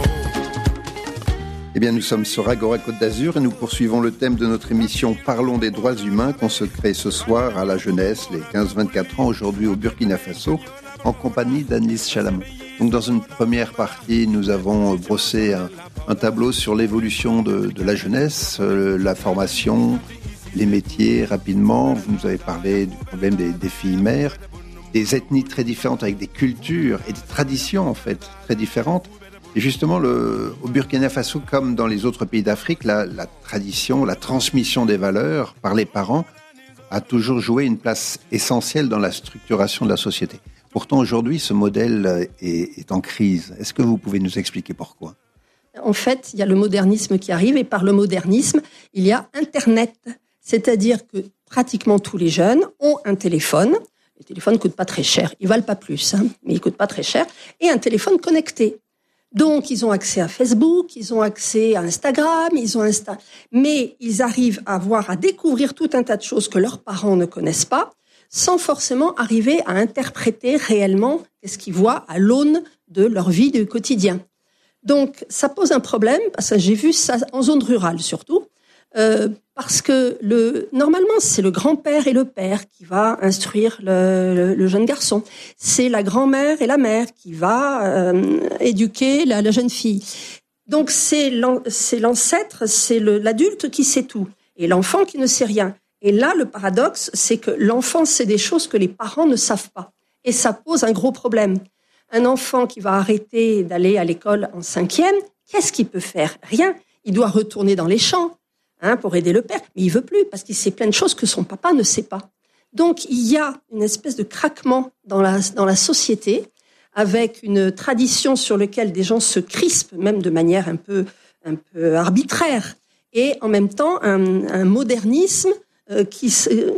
Eh bien, nous sommes sur Agora Côte d'Azur et nous poursuivons le thème de notre émission Parlons des droits humains consacrée ce soir à la jeunesse, les quinze vingt-quatre ans, aujourd'hui au Burkina Faso, en compagnie d'Annelise Chalamon. Donc, dans une première partie, nous avons brossé un, un tableau sur l'évolution de, de la jeunesse, euh, la formation, les métiers rapidement. Vous nous avez parlé du problème des, des filles mères, des ethnies très différentes avec des cultures et des traditions en fait très différentes. Et justement, le, au Burkina Faso, comme dans les autres pays d'Afrique, la, la tradition, la transmission des valeurs par les parents a toujours joué une place essentielle dans la structuration de la société. Pourtant, aujourd'hui, ce modèle est, est en crise. Est-ce que vous pouvez nous expliquer pourquoi ? En fait, il y a le modernisme qui arrive, et par le modernisme, il y a Internet. C'est-à-dire que pratiquement tous les jeunes ont un téléphone. Les téléphones ne coûtent pas très cher. Ils ne valent pas plus, hein, mais ils ne coûtent pas très cher. Et un téléphone connecté. Donc, ils ont accès à Facebook, ils ont accès à Instagram, ils ont Insta, mais ils arrivent à voir, à découvrir tout un tas de choses que leurs parents ne connaissent pas, sans forcément arriver à interpréter réellement ce qu'ils voient à l'aune de leur vie du quotidien. Donc, ça pose un problème, parce que j'ai vu ça en zone rurale surtout, euh, parce que le, normalement, c'est le grand-père et le père qui va instruire le, le, le jeune garçon. C'est la grand-mère et la mère qui va euh, éduquer la, la jeune fille. Donc, c'est, l'an, c'est l'ancêtre, c'est le, l'adulte qui sait tout, et l'enfant qui ne sait rien. Et là, le paradoxe, c'est que l'enfant sait des choses que les parents ne savent pas. Et ça pose un gros problème. Un enfant qui va arrêter d'aller à l'école en cinquième, qu'est-ce qu'il peut faire ? Rien. Il doit retourner dans les champs. Hein, pour aider le père, mais il veut plus parce qu'il sait plein de choses que son papa ne sait pas. Donc il y a une espèce de craquement dans la dans la société, avec une tradition sur laquelle des gens se crispent, même de manière un peu un peu arbitraire, et en même temps un, un modernisme euh, qui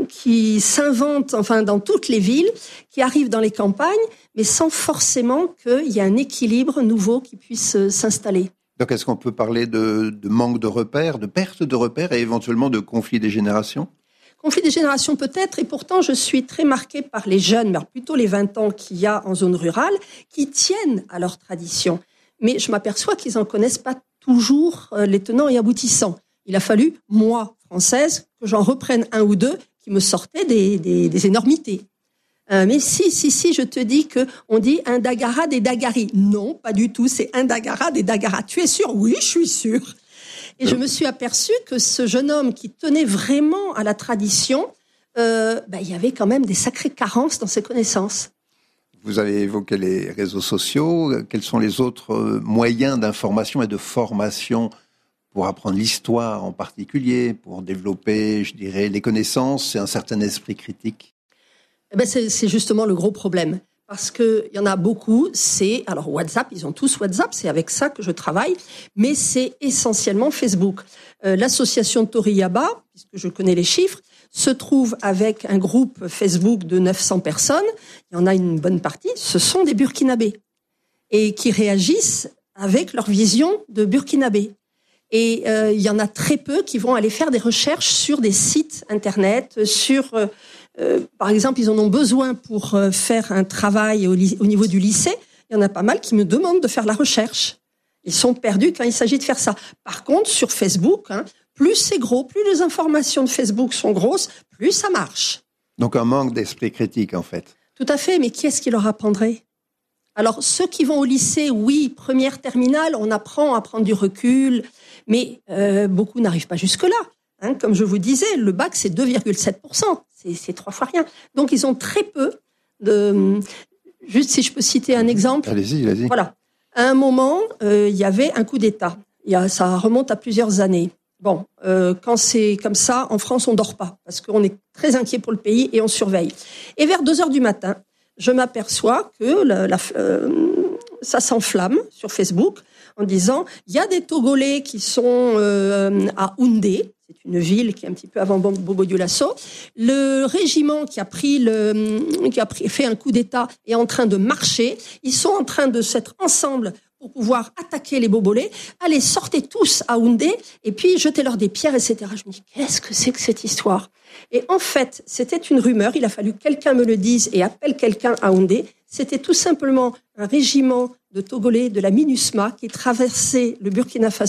qui s'invente, enfin dans toutes les villes, qui arrive dans les campagnes, mais sans forcément qu'il y ait un équilibre nouveau qui puisse euh, s'installer. Donc, est-ce qu'on peut parler de, de manque de repères, de perte de repères et éventuellement de conflit des générations ? Conflit des générations peut-être, et pourtant je suis très marquée par les jeunes, mais plutôt les vingt ans qu'il y a en zone rurale, qui tiennent à leur tradition. Mais je m'aperçois qu'ils n'en connaissent pas toujours les tenants et aboutissants. Il a fallu, moi, française, que j'en reprenne un ou deux qui me sortaient des, des, des énormités. Euh, mais si, si, si, je te dis que on dit un Dagara des Dagari. Non, pas du tout, c'est un Dagara des Dagara. Tu es sûr ? Oui, je suis sûr. Et je me suis aperçue que ce jeune homme qui tenait vraiment à la tradition, euh, ben, il y avait quand même des sacrées carences dans ses connaissances. Vous avez évoqué les réseaux sociaux. Quels sont les autres moyens d'information et de formation pour apprendre l'histoire en particulier, pour développer, je dirais, les connaissances et un certain esprit critique ? Eh ben c'est, c'est justement le gros problème. Parce qu'il y en a beaucoup, c'est... Alors WhatsApp, ils ont tous WhatsApp, c'est avec ça que je travaille, mais c'est essentiellement Facebook. Euh, l'association Toriyaba, puisque je connais les chiffres, se trouve avec un groupe Facebook de neuf cents personnes. Il y en a une bonne partie, ce sont des Burkinabés. Et qui réagissent avec leur vision de Burkinabés. Et euh, il y en a très peu qui vont aller faire des recherches sur des sites Internet, sur... Euh, Euh, par exemple, ils en ont besoin pour euh, faire un travail au, li- au niveau du lycée. Il y en a pas mal qui me demandent de faire la recherche. Ils sont perdus quand il s'agit de faire ça. Par contre, sur Facebook, hein, plus c'est gros, plus les informations de Facebook sont grosses, plus ça marche. Donc un manque d'esprit critique, en fait. Tout à fait, mais qui est-ce qui leur apprendrait ? Alors, ceux qui vont au lycée, oui, première, terminale, on apprend à prendre du recul, mais euh, beaucoup n'arrivent pas jusque-là. Hein, comme je vous disais, le bac, c'est deux virgule sept pour cent. C'est, c'est trois fois rien. Donc, ils ont très peu de... Juste si je peux citer un exemple. Allez-y, allez-y. Voilà. À un moment, euh, il y avait un coup d'État. Il y a, ça remonte à plusieurs années. Bon, euh, quand c'est comme ça, en France, on dort pas. Parce qu'on est très inquiet pour le pays et on surveille. Et vers deux heures du matin, je m'aperçois que la, la, euh, ça s'enflamme sur Facebook en disant il y a des Togolais qui sont euh, à Houndé. C'est une ville qui est un petit peu avant Bobo-Dioulasso. Le régiment qui a pris le, qui a pris, fait un coup d'État est en train de marcher. Ils sont en train de s'être ensemble pour pouvoir attaquer les Bobolais. Allez, sortez tous à Houndé et puis jetez-leur des pierres, et cetera. Je me dis, qu'est-ce que c'est que cette histoire ? Et en fait, c'était une rumeur. Il a fallu que quelqu'un me le dise et appelle quelqu'un à Houndé. C'était tout simplement un régiment de Togolais de la MINUSMA qui traversait le Burkina Faso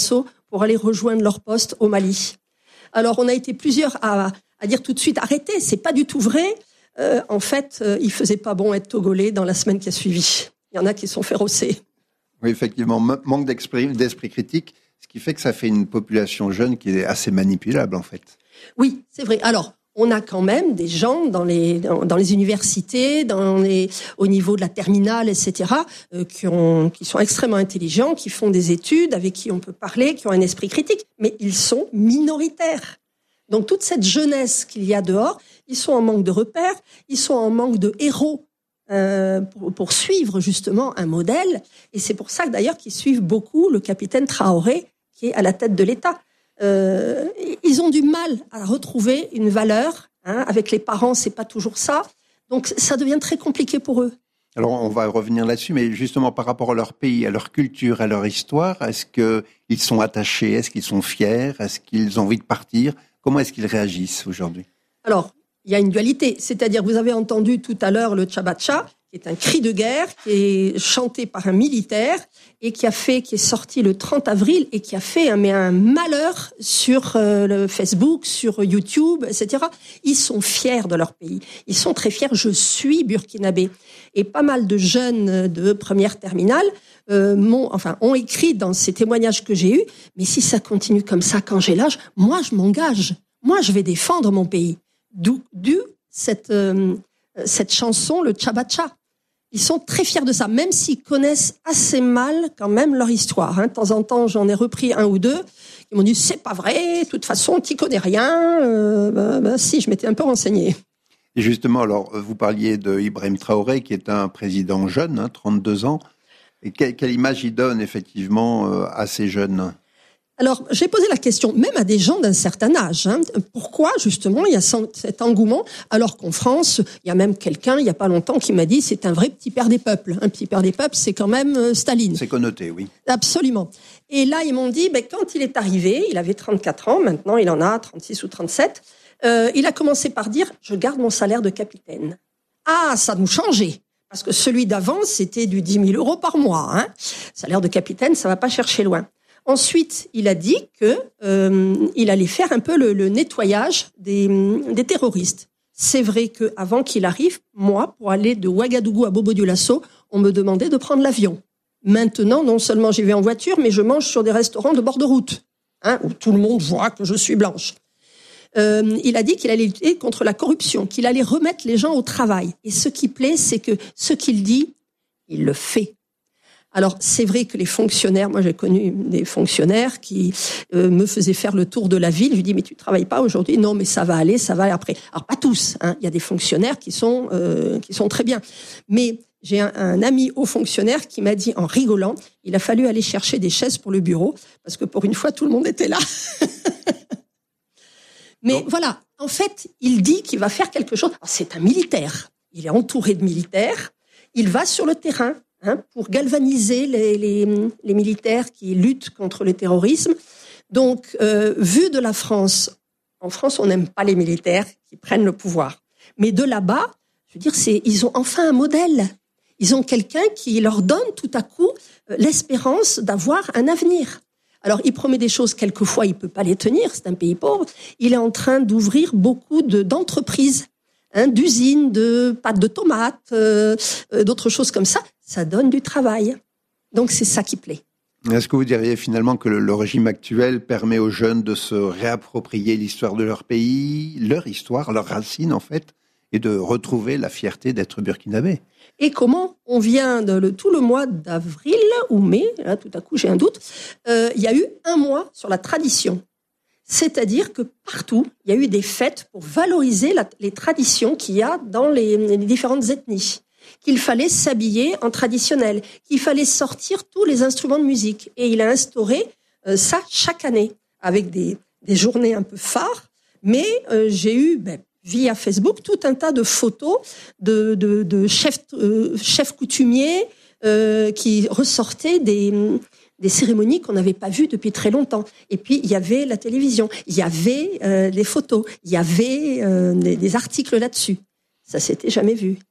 pour aller rejoindre leur poste au Mali. Alors, on a été plusieurs à, à dire tout de suite, arrêtez, c'est pas du tout vrai. Euh, en fait, euh, il faisait pas bon être togolais dans la semaine qui a suivi. Il y en a qui sont fait rosser. Oui, effectivement, manque d'esprit, d'esprit critique, ce qui fait que ça fait une population jeune qui est assez manipulable, en fait. Oui, c'est vrai. Alors, on a quand même des gens dans les dans, dans les universités, dans les au niveau de la terminale, et cetera, euh, qui ont qui sont extrêmement intelligents, qui font des études, avec qui on peut parler, qui ont un esprit critique, mais ils sont minoritaires. Donc toute cette jeunesse qu'il y a dehors, ils sont en manque de repères, ils sont en manque de héros euh, pour, pour suivre justement un modèle, et c'est pour ça que d'ailleurs qu'ils suivent beaucoup le capitaine Traoré, qui est à la tête de l'État. Euh, ils ont du mal à retrouver une valeur. Hein, avec les parents, c'est pas toujours ça. Donc, ça devient très compliqué pour eux. Alors, on va revenir là-dessus, mais justement par rapport à leur pays, à leur culture, à leur histoire, est-ce qu'ils sont attachés? Est-ce qu'ils sont fiers? Est-ce qu'ils ont envie de partir? Comment est-ce qu'ils réagissent aujourd'hui? Alors, il y a une dualité. C'est-à-dire, vous avez entendu tout à l'heure le Tchabatcha, qui est un cri de guerre, qui est chanté par un militaire et qui a fait, qui est sorti le trente avril et qui a fait un, mais un malheur sur euh, le Facebook, sur YouTube, et cetera. Ils sont fiers de leur pays. Ils sont très fiers. Je suis burkinabé. Et pas mal de jeunes de première terminale euh, m'ont, enfin, ont écrit dans ces témoignages que j'ai eus. Mais si ça continue comme ça quand j'ai l'âge, moi je m'engage. Moi je vais défendre mon pays. D'où, d'où cette euh, cette chanson, le Tchabatcha. Ils sont très fiers de ça, même s'ils connaissent assez mal quand même leur histoire. Hein. De temps en temps, j'en ai repris un ou deux. Ils m'ont dit, c'est pas vrai, de toute façon, tu connais rien. Euh, bah, bah, si, je m'étais un peu renseignée. Et justement, alors, vous parliez de Ibrahim Traoré, qui est un président jeune, hein, trente-deux ans. Et quelle, quelle image il donne, effectivement, euh, à ces jeunes ? Alors, j'ai posé la question, même à des gens d'un certain âge, hein, pourquoi justement il y a cet engouement, alors qu'en France, il y a même quelqu'un, il n'y a pas longtemps, qui m'a dit c'est un vrai petit père des peuples. Un petit père des peuples, c'est quand même euh, Staline. C'est connoté, oui. Absolument. Et là, ils m'ont dit, ben, quand il est arrivé, il avait trente-quatre ans, maintenant il en a trente-six ou trente-sept, euh, il a commencé par dire, je garde mon salaire de capitaine. Ah, ça nous changeait. Parce que celui d'avant, c'était du dix mille euros par mois. Hein. Salaire de capitaine, ça va pas chercher loin. Ensuite, il a dit que euh, il allait faire un peu le, le nettoyage des, des terroristes. C'est vrai que avant qu'il arrive, moi, pour aller de Ouagadougou à Bobo-Dioulasso, on me demandait de prendre l'avion. Maintenant, non seulement j'y vais en voiture, mais je mange sur des restaurants de bord de route, hein, où tout le monde voit que je suis blanche. Euh, il a dit qu'il allait lutter contre la corruption, qu'il allait remettre les gens au travail. Et ce qui plaît, c'est que ce qu'il dit, il le fait. Alors, c'est vrai que les fonctionnaires, moi j'ai connu des fonctionnaires qui euh, me faisaient faire le tour de la ville. Je lui dis, mais tu travailles pas aujourd'hui? Non, mais ça va aller, ça va aller après. Alors, pas tous, hein. Il y a des fonctionnaires qui sont, euh, qui sont très bien. Mais j'ai un, un ami haut fonctionnaire qui m'a dit, en rigolant, il a fallu aller chercher des chaises pour le bureau, parce que pour une fois, tout le monde était là. Mais non. Voilà, en fait, il dit qu'il va faire quelque chose. Alors, c'est un militaire. Il est entouré de militaires. Il va sur le terrain. Hein, pour galvaniser les, les, les militaires qui luttent contre le terrorisme. Donc, euh, vu de la France, en France, on n'aime pas les militaires qui prennent le pouvoir. Mais de là-bas, je veux dire, c'est, ils ont enfin un modèle. Ils ont quelqu'un qui leur donne tout à coup euh, l'espérance d'avoir un avenir. Alors, il promet des choses, quelquefois, il peut pas les tenir, c'est un pays pauvre. Il est en train d'ouvrir beaucoup de, d'entreprises, hein, d'usines, de pâtes de tomates, euh, euh, d'autres choses comme ça. Ça donne du travail. Donc, c'est ça qui plaît. Est-ce que vous diriez finalement que le, le régime actuel permet aux jeunes de se réapproprier l'histoire de leur pays, leur histoire, leurs racines en fait, et de retrouver la fierté d'être burkinabé? Et comment on vient de le, tout le mois d'avril ou mai, là, tout à coup j'ai un doute, euh, il y a eu un mois sur la tradition. C'est-à-dire que partout, il y a eu des fêtes pour valoriser la, les traditions qu'il y a dans les, les différentes ethnies. Qu'il fallait s'habiller en traditionnel, qu'il fallait sortir tous les instruments de musique. Et il a instauré euh, ça chaque année, avec des, des journées un peu phares. Mais euh, j'ai eu, ben, via Facebook, tout un tas de photos de, de, de chefs, euh, chefs coutumiers euh, qui ressortaient des, des cérémonies qu'on n'avait pas vues depuis très longtemps. Et puis, il y avait la télévision, il y avait euh, les photos, il y avait euh, des, des articles là-dessus. Ça s'était jamais vu.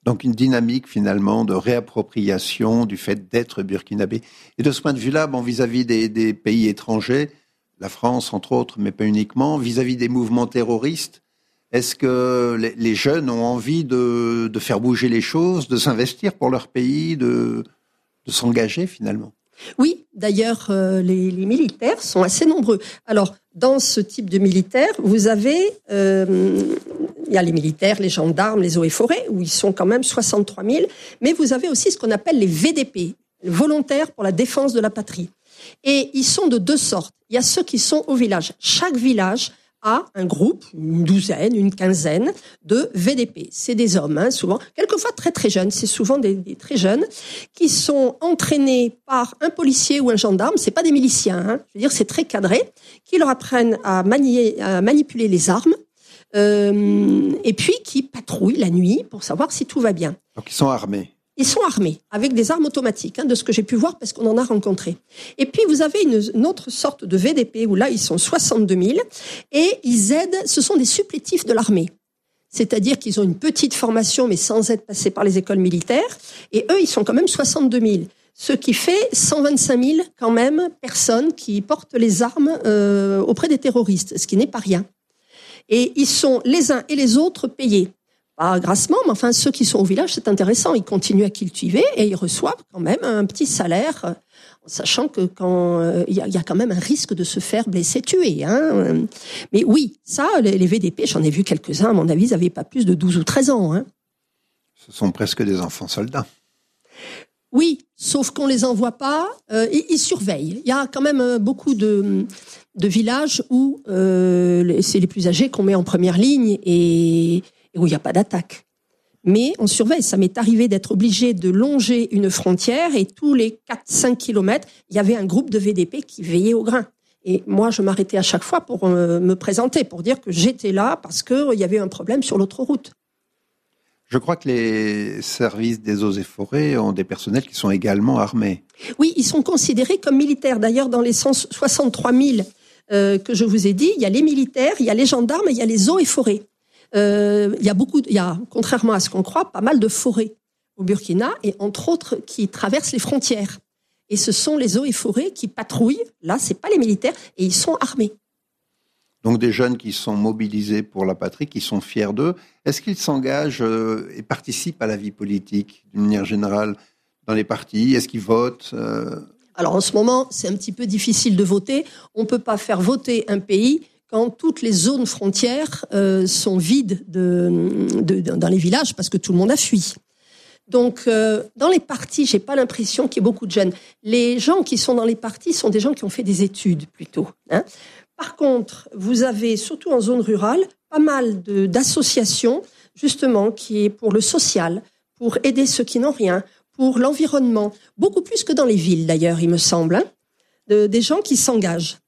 Donc une dynamique finalement de réappropriation du fait d'être burkinabé. Et de ce point de vue-là, bon, vis-à-vis des, des pays étrangers, la France entre autres, mais pas uniquement, vis-à-vis des mouvements terroristes, est-ce que les, les jeunes ont envie de, de faire bouger les choses, de s'investir pour leur pays, de, de s'engager finalement ? Oui, d'ailleurs, euh, les, les militaires sont assez nombreux. Alors, dans ce type de militaires, vous avez, euh, il y a les militaires, les gendarmes, les eaux et forêts, où ils sont quand même soixante-trois mille, mais vous avez aussi ce qu'on appelle les V D P, volontaires pour la défense de la patrie. Et ils sont de deux sortes. Il y a ceux qui sont au village. Chaque village a un groupe, une douzaine, une quinzaine de V D P. C'est des hommes, hein, souvent, quelquefois très très jeunes, c'est souvent des, des très jeunes, qui sont entraînés par un policier ou un gendarme, c'est pas des miliciens, hein, je veux dire, c'est très cadré, qui leur apprennent à, manier, à manipuler les armes, euh, et puis qui patrouillent la nuit pour savoir si tout va bien. Donc ils sont armés. Ils sont armés, avec des armes automatiques, hein, de ce que j'ai pu voir, parce qu'on en a rencontré. Et puis, vous avez une, une autre sorte de V D P, où là, ils sont soixante-deux mille, et ils aident, ce sont des supplétifs de l'armée. C'est-à-dire qu'ils ont une petite formation, mais sans être passés par les écoles militaires, et eux, ils sont quand même soixante-deux mille. Ce qui fait cent vingt-cinq mille, quand même, personnes qui portent les armes euh, auprès des terroristes, ce qui n'est pas rien. Et ils sont les uns et les autres payés. Pas grassement, mais enfin, ceux qui sont au village, c'est intéressant. Ils continuent à cultiver et ils reçoivent quand même un petit salaire, euh, en sachant que quand il euh, y, y a quand même un risque de se faire blesser, tuer. Hein. Mais oui, ça, les, les V D P, j'en ai vu quelques-uns, à mon avis, ils n'avaient pas plus de douze ou treize ans. Hein. Ce sont presque des enfants soldats. Oui, sauf qu'on les envoie pas, euh, ils, ils surveillent. Il y a quand même euh, beaucoup de, de villages où euh, c'est les plus âgés qu'on met en première ligne et... où il n'y a pas d'attaque. Mais on surveille. Ça m'est arrivé d'être obligé de longer une frontière et tous les quatre à cinq kilomètres, il y avait un groupe de V D P qui veillait au grain. Et moi, je m'arrêtais à chaque fois pour euh, me présenter, pour dire que j'étais là parce qu'il y avait un problème sur l'autre route. Je crois que les services des eaux et forêts ont des personnels qui sont également armés. Oui, ils sont considérés comme militaires. D'ailleurs, dans les cent soixante-trois mille euh, que je vous ai dit, il y a les militaires, il y a les gendarmes et il y a les eaux et forêts. Euh, il y a beaucoup, il y a, contrairement à ce qu'on croit, pas mal de forêts au Burkina et entre autres qui traversent les frontières. Et ce sont les eaux et forêts qui patrouillent. Là, c'est pas les militaires et ils sont armés. Donc des jeunes qui sont mobilisés pour la patrie, qui sont fiers d'eux. Est-ce qu'ils s'engagent euh, et participent à la vie politique d'une manière générale dans les partis ? Est-ce qu'ils votent euh... Alors en ce moment, c'est un petit peu difficile de voter. On peut pas faire voter un pays quand toutes les zones frontières euh, sont vides de, de, de, dans les villages parce que tout le monde a fui. Donc, euh, dans les partis, j'ai pas l'impression qu'il y ait beaucoup de jeunes. Les gens qui sont dans les partis sont des gens qui ont fait des études plutôt. Hein. Par contre, vous avez, surtout en zone rurale, pas mal de, d'associations, justement, qui est pour le social, pour aider ceux qui n'ont rien, pour l'environnement, beaucoup plus que dans les villes d'ailleurs, il me semble, hein, de, des gens qui s'engagent.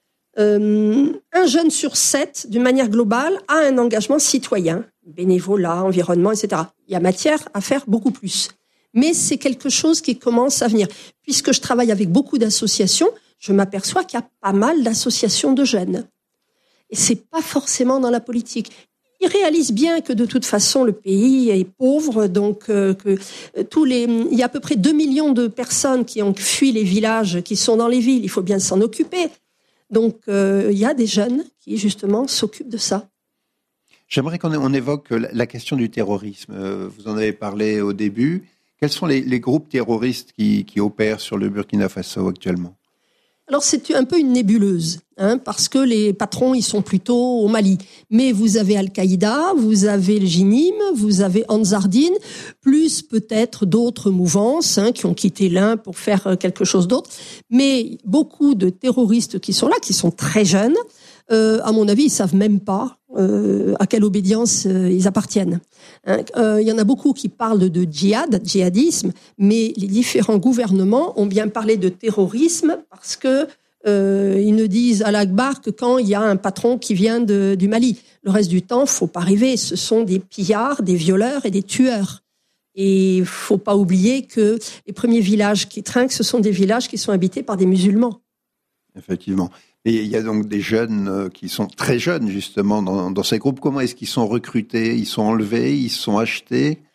Euh, un jeune sur sept, d'une manière globale, a un engagement citoyen, bénévolat, environnement, et cetera. Il y a matière à faire beaucoup plus. Mais c'est quelque chose qui commence à venir. Puisque je travaille avec beaucoup d'associations, je m'aperçois qu'il y a pas mal d'associations de jeunes. Et c'est pas forcément dans la politique. Ils réalisent bien que de toute façon le pays est pauvre, donc euh, que euh, tous les, il y a à peu près deux millions de personnes qui ont fui les villages, qui sont dans les villes. Il faut bien s'en occuper. Donc, euh, il y a des jeunes qui, justement, s'occupent de ça. J'aimerais qu'on on évoque la question du terrorisme. Euh, vous en avez parlé au début. Quels sont les, les groupes terroristes qui, qui opèrent sur le Burkina Faso actuellement ? Alors, c'est un peu une nébuleuse, hein, parce que les patrons, ils sont plutôt au Mali. Mais vous avez Al-Qaïda, vous avez le Jinim, vous avez Ansardine, plus peut-être d'autres mouvances hein, qui ont quitté l'un pour faire quelque chose d'autre. Mais beaucoup de terroristes qui sont là, qui sont très jeunes, euh, à mon avis, ils savent même pas euh, à quelle obédience euh, ils appartiennent. Hein, euh, il y en a beaucoup qui parlent de djihad, djihadisme, mais les différents gouvernements ont bien parlé de terrorisme parce que euh, ils ne disent à l'Akbar que quand il y a un patron qui vient de, du Mali. Le reste du temps, faut pas rêver. Ce sont des pillards, des violeurs et des tueurs. Et il faut pas oublier que les premiers villages qui trinquent, ce sont des villages qui sont habités par des musulmans. Effectivement. Et il y a donc des jeunes qui sont très jeunes, justement, dans, dans ces groupes. Comment est-ce qu'ils sont recrutés ? Ils sont enlevés ? Ils sont achetés ?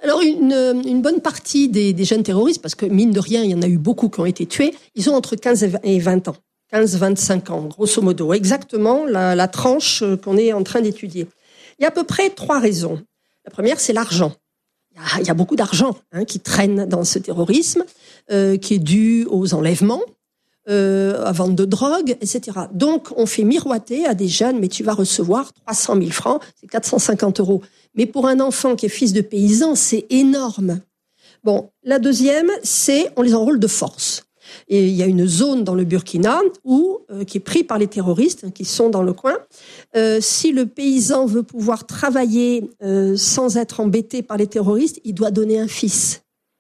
Alors, une, une bonne partie des, des jeunes terroristes, parce que mine de rien, il y en a eu beaucoup qui ont été tués, ils ont entre quinze et vingt ans. quinze vingt-cinq ans, grosso modo. Exactement la, la tranche qu'on est en train d'étudier. Il y a à peu près trois raisons. La première, c'est l'argent. Il y a, il y a beaucoup d'argent hein, qui traîne dans ce terrorisme, euh, qui est dû aux enlèvements, euh, à vente de drogue, et cetera. Donc, on fait miroiter à des jeunes, mais tu vas recevoir trois cent mille francs, c'est quatre cent cinquante euros. Mais pour un enfant qui est fils de paysan, c'est énorme. Bon, la deuxième, c'est on les enrôle de force. Et il y a une zone dans le Burkina où, euh, qui est prise par les terroristes qui sont dans le coin. Euh, si le paysan veut pouvoir travailler euh, sans être embêté par les terroristes, il doit donner un fils.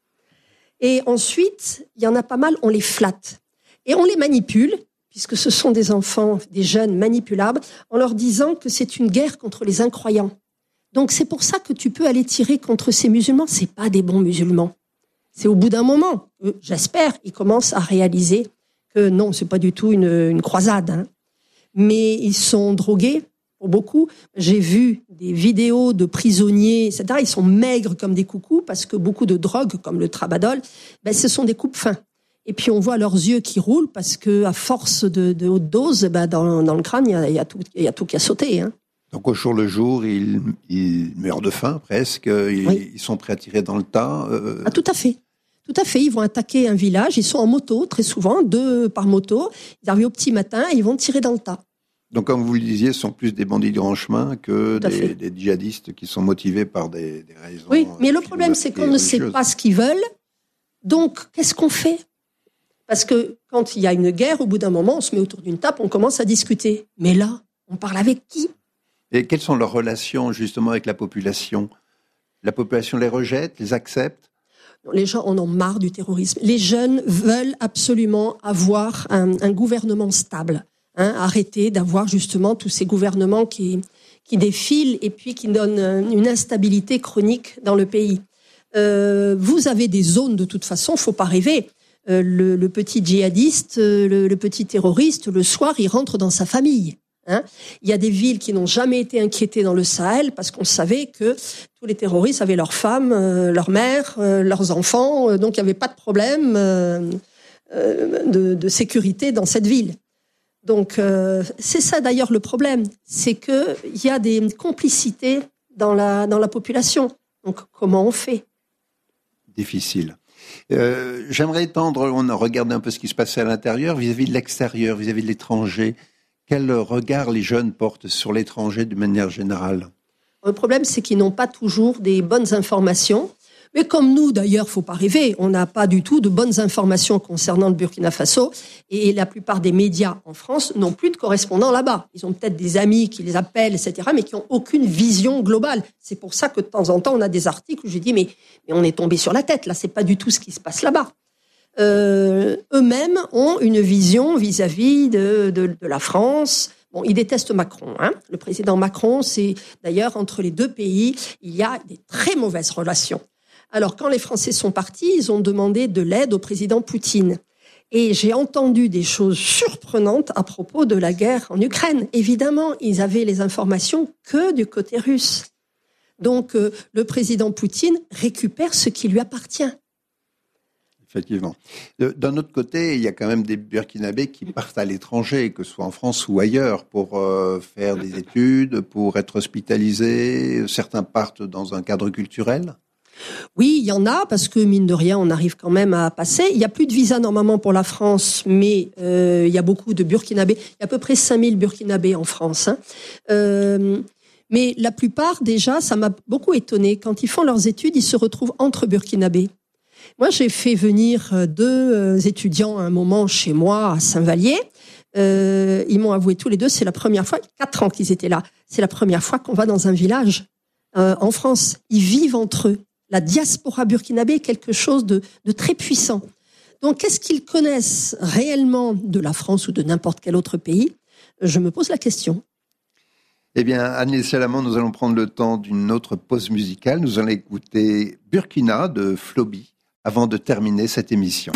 Et ensuite, il y en a pas mal, on les flatte. Et on les manipule, puisque ce sont des enfants, des jeunes manipulables, en leur disant que c'est une guerre contre les incroyants. Donc c'est pour ça que tu peux aller tirer contre ces musulmans. C'est pas des bons musulmans. C'est au bout d'un moment, j'espère, ils commencent à réaliser que non, c'est pas du tout une, une croisade. Hein. Mais ils sont drogués, pour beaucoup. J'ai vu des vidéos de prisonniers, et cetera. Ils sont maigres comme des coucous parce que beaucoup de drogues, comme le tramadol, ben, ce sont des coupes fins. Et puis on voit leurs yeux qui roulent parce que à force de, de haute dose, ben, dans, dans le crâne, il y a, il y a tout, il y a tout qui a sauté. Hein. Donc au jour le jour, ils, ils meurent de faim presque, ils, oui. ils sont prêts à tirer dans le tas. Euh... Ah, tout à fait. Tout à fait, ils vont attaquer un village, ils sont en moto, très souvent, deux par moto, ils arrivent au petit matin et ils vont tirer dans le tas. Donc comme vous le disiez, ce sont plus des bandits du grand chemin que des, des djihadistes qui sont motivés par des, des raisons... Oui, mais le problème c'est qu'on ne sait pas ce qu'ils veulent, donc qu'est-ce qu'on fait ? Parce que quand il y a une guerre, au bout d'un moment, on se met autour d'une table, on commence à discuter. Mais là, on parle avec qui ? Et quelles sont leurs relations justement avec la population ? La population les rejette, les accepte ? Les gens en ont marre du terrorisme. Les jeunes veulent absolument avoir un, un gouvernement stable. Hein, arrêter d'avoir justement tous ces gouvernements qui, qui défilent et puis qui donnent une instabilité chronique dans le pays. Euh, vous avez des zones de toute façon, faut pas rêver. Euh, le, le petit djihadiste, le, le petit terroriste, le soir, il rentre dans sa famille. Hein. Il y a des villes qui n'ont jamais été inquiétées dans le Sahel parce qu'on savait que tous les terroristes avaient leurs femmes, euh, leurs mères, euh, leurs enfants, euh, donc il n'y avait pas de problème euh, euh, de, de sécurité dans cette ville. Donc euh, c'est ça d'ailleurs le problème, c'est qu'il y a des complicités dans la, dans la population. Donc comment on fait ? Difficile. Euh, j'aimerais étendre, on a regardé un peu ce qui se passait à l'intérieur, vis-à-vis de l'extérieur, vis-à-vis de l'étranger. Quel regard les jeunes portent sur l'étranger de manière générale ? Le problème, c'est qu'ils n'ont pas toujours des bonnes informations. Mais comme nous, d'ailleurs, faut pas rêver, on n'a pas du tout de bonnes informations concernant le Burkina Faso. Et la plupart des médias en France n'ont plus de correspondants là-bas. Ils ont peut-être des amis qui les appellent, et cetera, mais qui n'ont aucune vision globale. C'est pour ça que de temps en temps, on a des articles où j'ai dit, mais, mais on est tombé sur la tête. Là, c'est pas du tout ce qui se passe là-bas. Euh, eux-mêmes ont une vision vis-à-vis de, de, de la France. Bon, ils détestent Macron. Hein. Le président Macron, c'est d'ailleurs entre les deux pays, il y a des très mauvaises relations. Alors, quand les Français sont partis, ils ont demandé de l'aide au président Poutine. Et j'ai entendu des choses surprenantes à propos de la guerre en Ukraine. Évidemment, ils avaient les informations que du côté russe. Donc, euh, le président Poutine récupère ce qui lui appartient. Effectivement. D'un autre côté, il y a quand même des Burkinabés qui partent à l'étranger, que ce soit en France ou ailleurs, pour euh, faire des études, pour être hospitalisés. Certains partent dans un cadre culturel. Oui, il y en a, parce que mine de rien, on arrive quand même à passer. Il n'y a plus de visa normalement pour la France, mais euh, il y a beaucoup de Burkinabés. Il y a à peu près cinq mille Burkinabés en France. Hein. Euh, mais la plupart, déjà, ça m'a beaucoup étonné. Quand ils font leurs études, ils se retrouvent entre Burkinabés. Moi, j'ai fait venir deux étudiants à un moment chez moi à Saint-Vallier. Euh, ils m'ont avoué tous les deux, c'est la première fois, quatre ans qu'ils étaient là, c'est la première fois qu'on va dans un village euh, en France. Ils vivent entre eux. La diaspora burkinabé est quelque chose de, de très puissant. Donc, qu'est-ce qu'ils connaissent réellement de la France ou de n'importe quel autre pays ? Je me pose la question. Eh bien, Agnès Chalamand, nous allons prendre le temps d'une autre pause musicale. Nous allons écouter Burkina de Floby avant de terminer cette émission.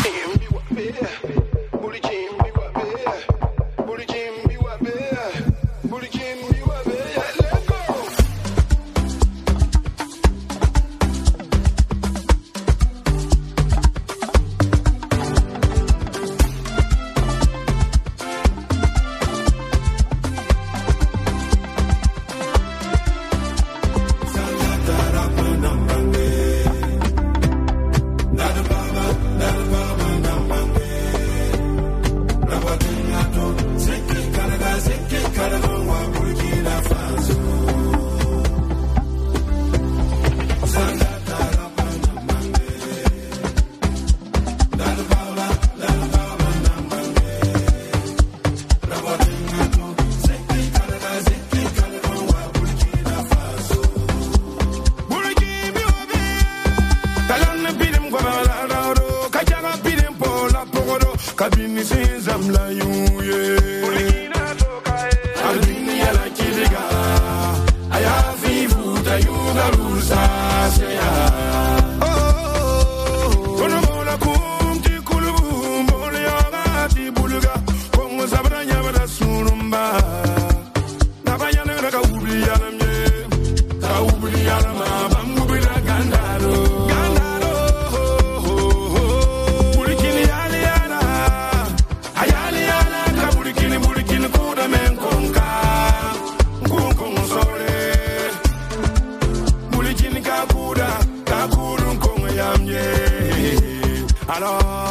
kabini sinzam la yuye albini ya la kiliga aya vivu ta yuga rusa se ya oh kono mola kumti kulubu mole ya ti buluga kongo sabranya bada surumba na bayana ka ubli ya lamye ka ubli ya ma bambu bila gandaro gandaro bulikini yali yana ayali yana ka bulikini bulikini kuda men konka kongo sore bulikini ka kuda ka kudu kongo yamye alors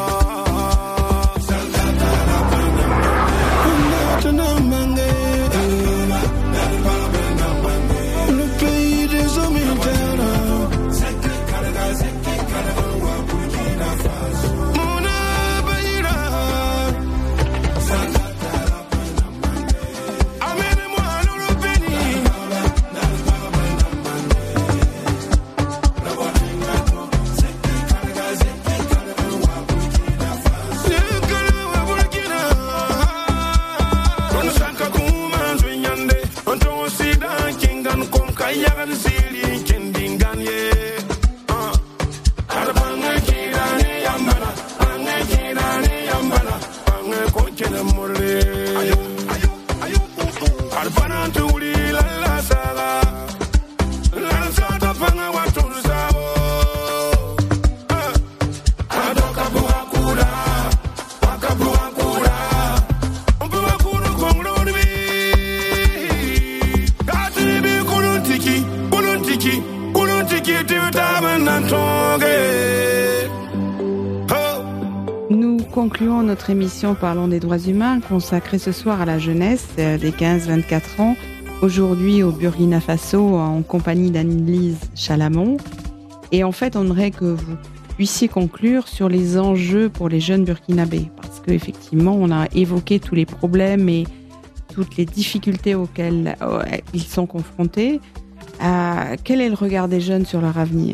Concluons notre émission Parlons des droits humains consacrée ce soir à la jeunesse des quinze à vingt-quatre ans, aujourd'hui au Burkina Faso en compagnie d'Annelise Chalamon. Et en fait, on aimerait que vous puissiez conclure sur les enjeux pour les jeunes burkinabés, parce qu'effectivement, on a évoqué tous les problèmes et toutes les difficultés auxquelles euh, ils sont confrontés. Euh, quel est le regard des jeunes sur leur avenir ?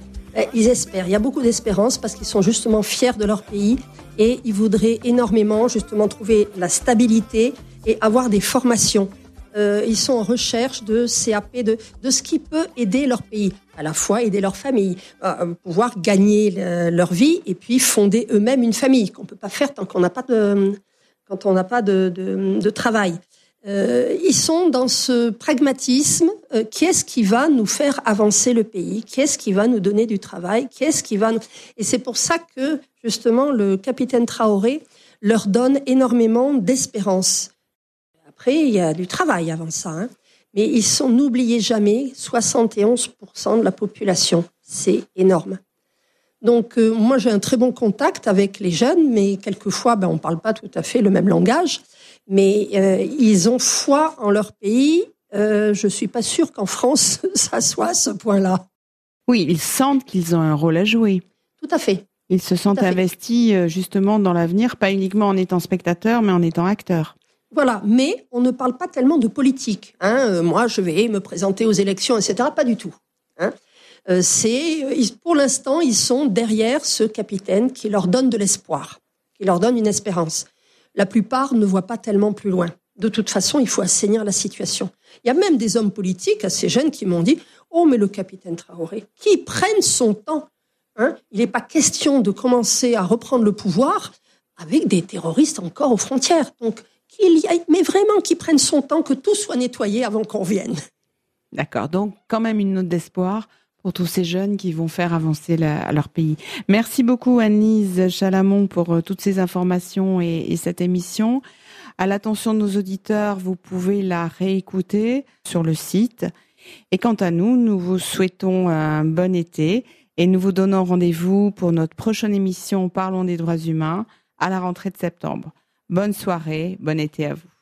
Ils espèrent, il y a beaucoup d'espérance parce qu'ils sont justement fiers de leur pays et ils voudraient énormément justement trouver la stabilité et avoir des formations. Euh, ils sont en recherche de C A P, de, de ce qui peut aider leur pays, à la fois aider leur famille, euh, pouvoir gagner le, leur vie et puis fonder eux-mêmes une famille qu'on ne peut pas faire tant qu'on n'a pas de, quand on n'a pas de, de, de travail. Euh, ils sont dans ce pragmatisme. Euh, qui est-ce qui va nous faire avancer le pays ? Qui est-ce qui va nous donner du travail ? Qui est-ce qui va nous... Et c'est pour ça que, justement, le capitaine Traoré leur donne énormément d'espérance. Après, il y a du travail avant ça. Hein. Mais ils sont, n'oubliez jamais, soixante et onze pour cent de la population. C'est énorme. Donc, euh, moi, j'ai un très bon contact avec les jeunes, mais quelquefois, ben, on ne parle pas tout à fait le même langage. Mais euh, ils ont foi en leur pays. Euh, je ne suis pas sûre qu'en France, ça soit à ce point-là. Oui, ils sentent qu'ils ont un rôle à jouer. Tout à fait. Ils se sentent investis justement dans l'avenir, pas uniquement en étant spectateurs, mais en étant acteurs. Voilà, mais on ne parle pas tellement de politique. Hein. Euh, moi, je vais me présenter aux élections, et cetera. Pas du tout. Hein. Euh, c'est, pour l'instant, ils sont derrière ce capitaine qui leur donne de l'espoir, qui leur donne une espérance. La plupart ne voient pas tellement plus loin. De toute façon, il faut assainir la situation. Il y a même des hommes politiques assez jeunes qui m'ont dit « Oh, mais le capitaine Traoré, qui prenne son temps. Hein, il n'est pas question de commencer à reprendre le pouvoir avec des terroristes encore aux frontières. Donc, qu'il y ait, mais vraiment qu'il prenne son temps, que tout soit nettoyé avant qu'on vienne. » D'accord, donc quand même une note d'espoir pour tous ces jeunes qui vont faire avancer la, leur pays. Merci beaucoup Annelise Chalamon pour euh, toutes ces informations et, et cette émission. À l'attention de nos auditeurs, vous pouvez la réécouter sur le site. Et quant à nous, nous vous souhaitons un bon été et nous vous donnons rendez-vous pour notre prochaine émission Parlons des droits humains à la rentrée de septembre. Bonne soirée, bon été à vous.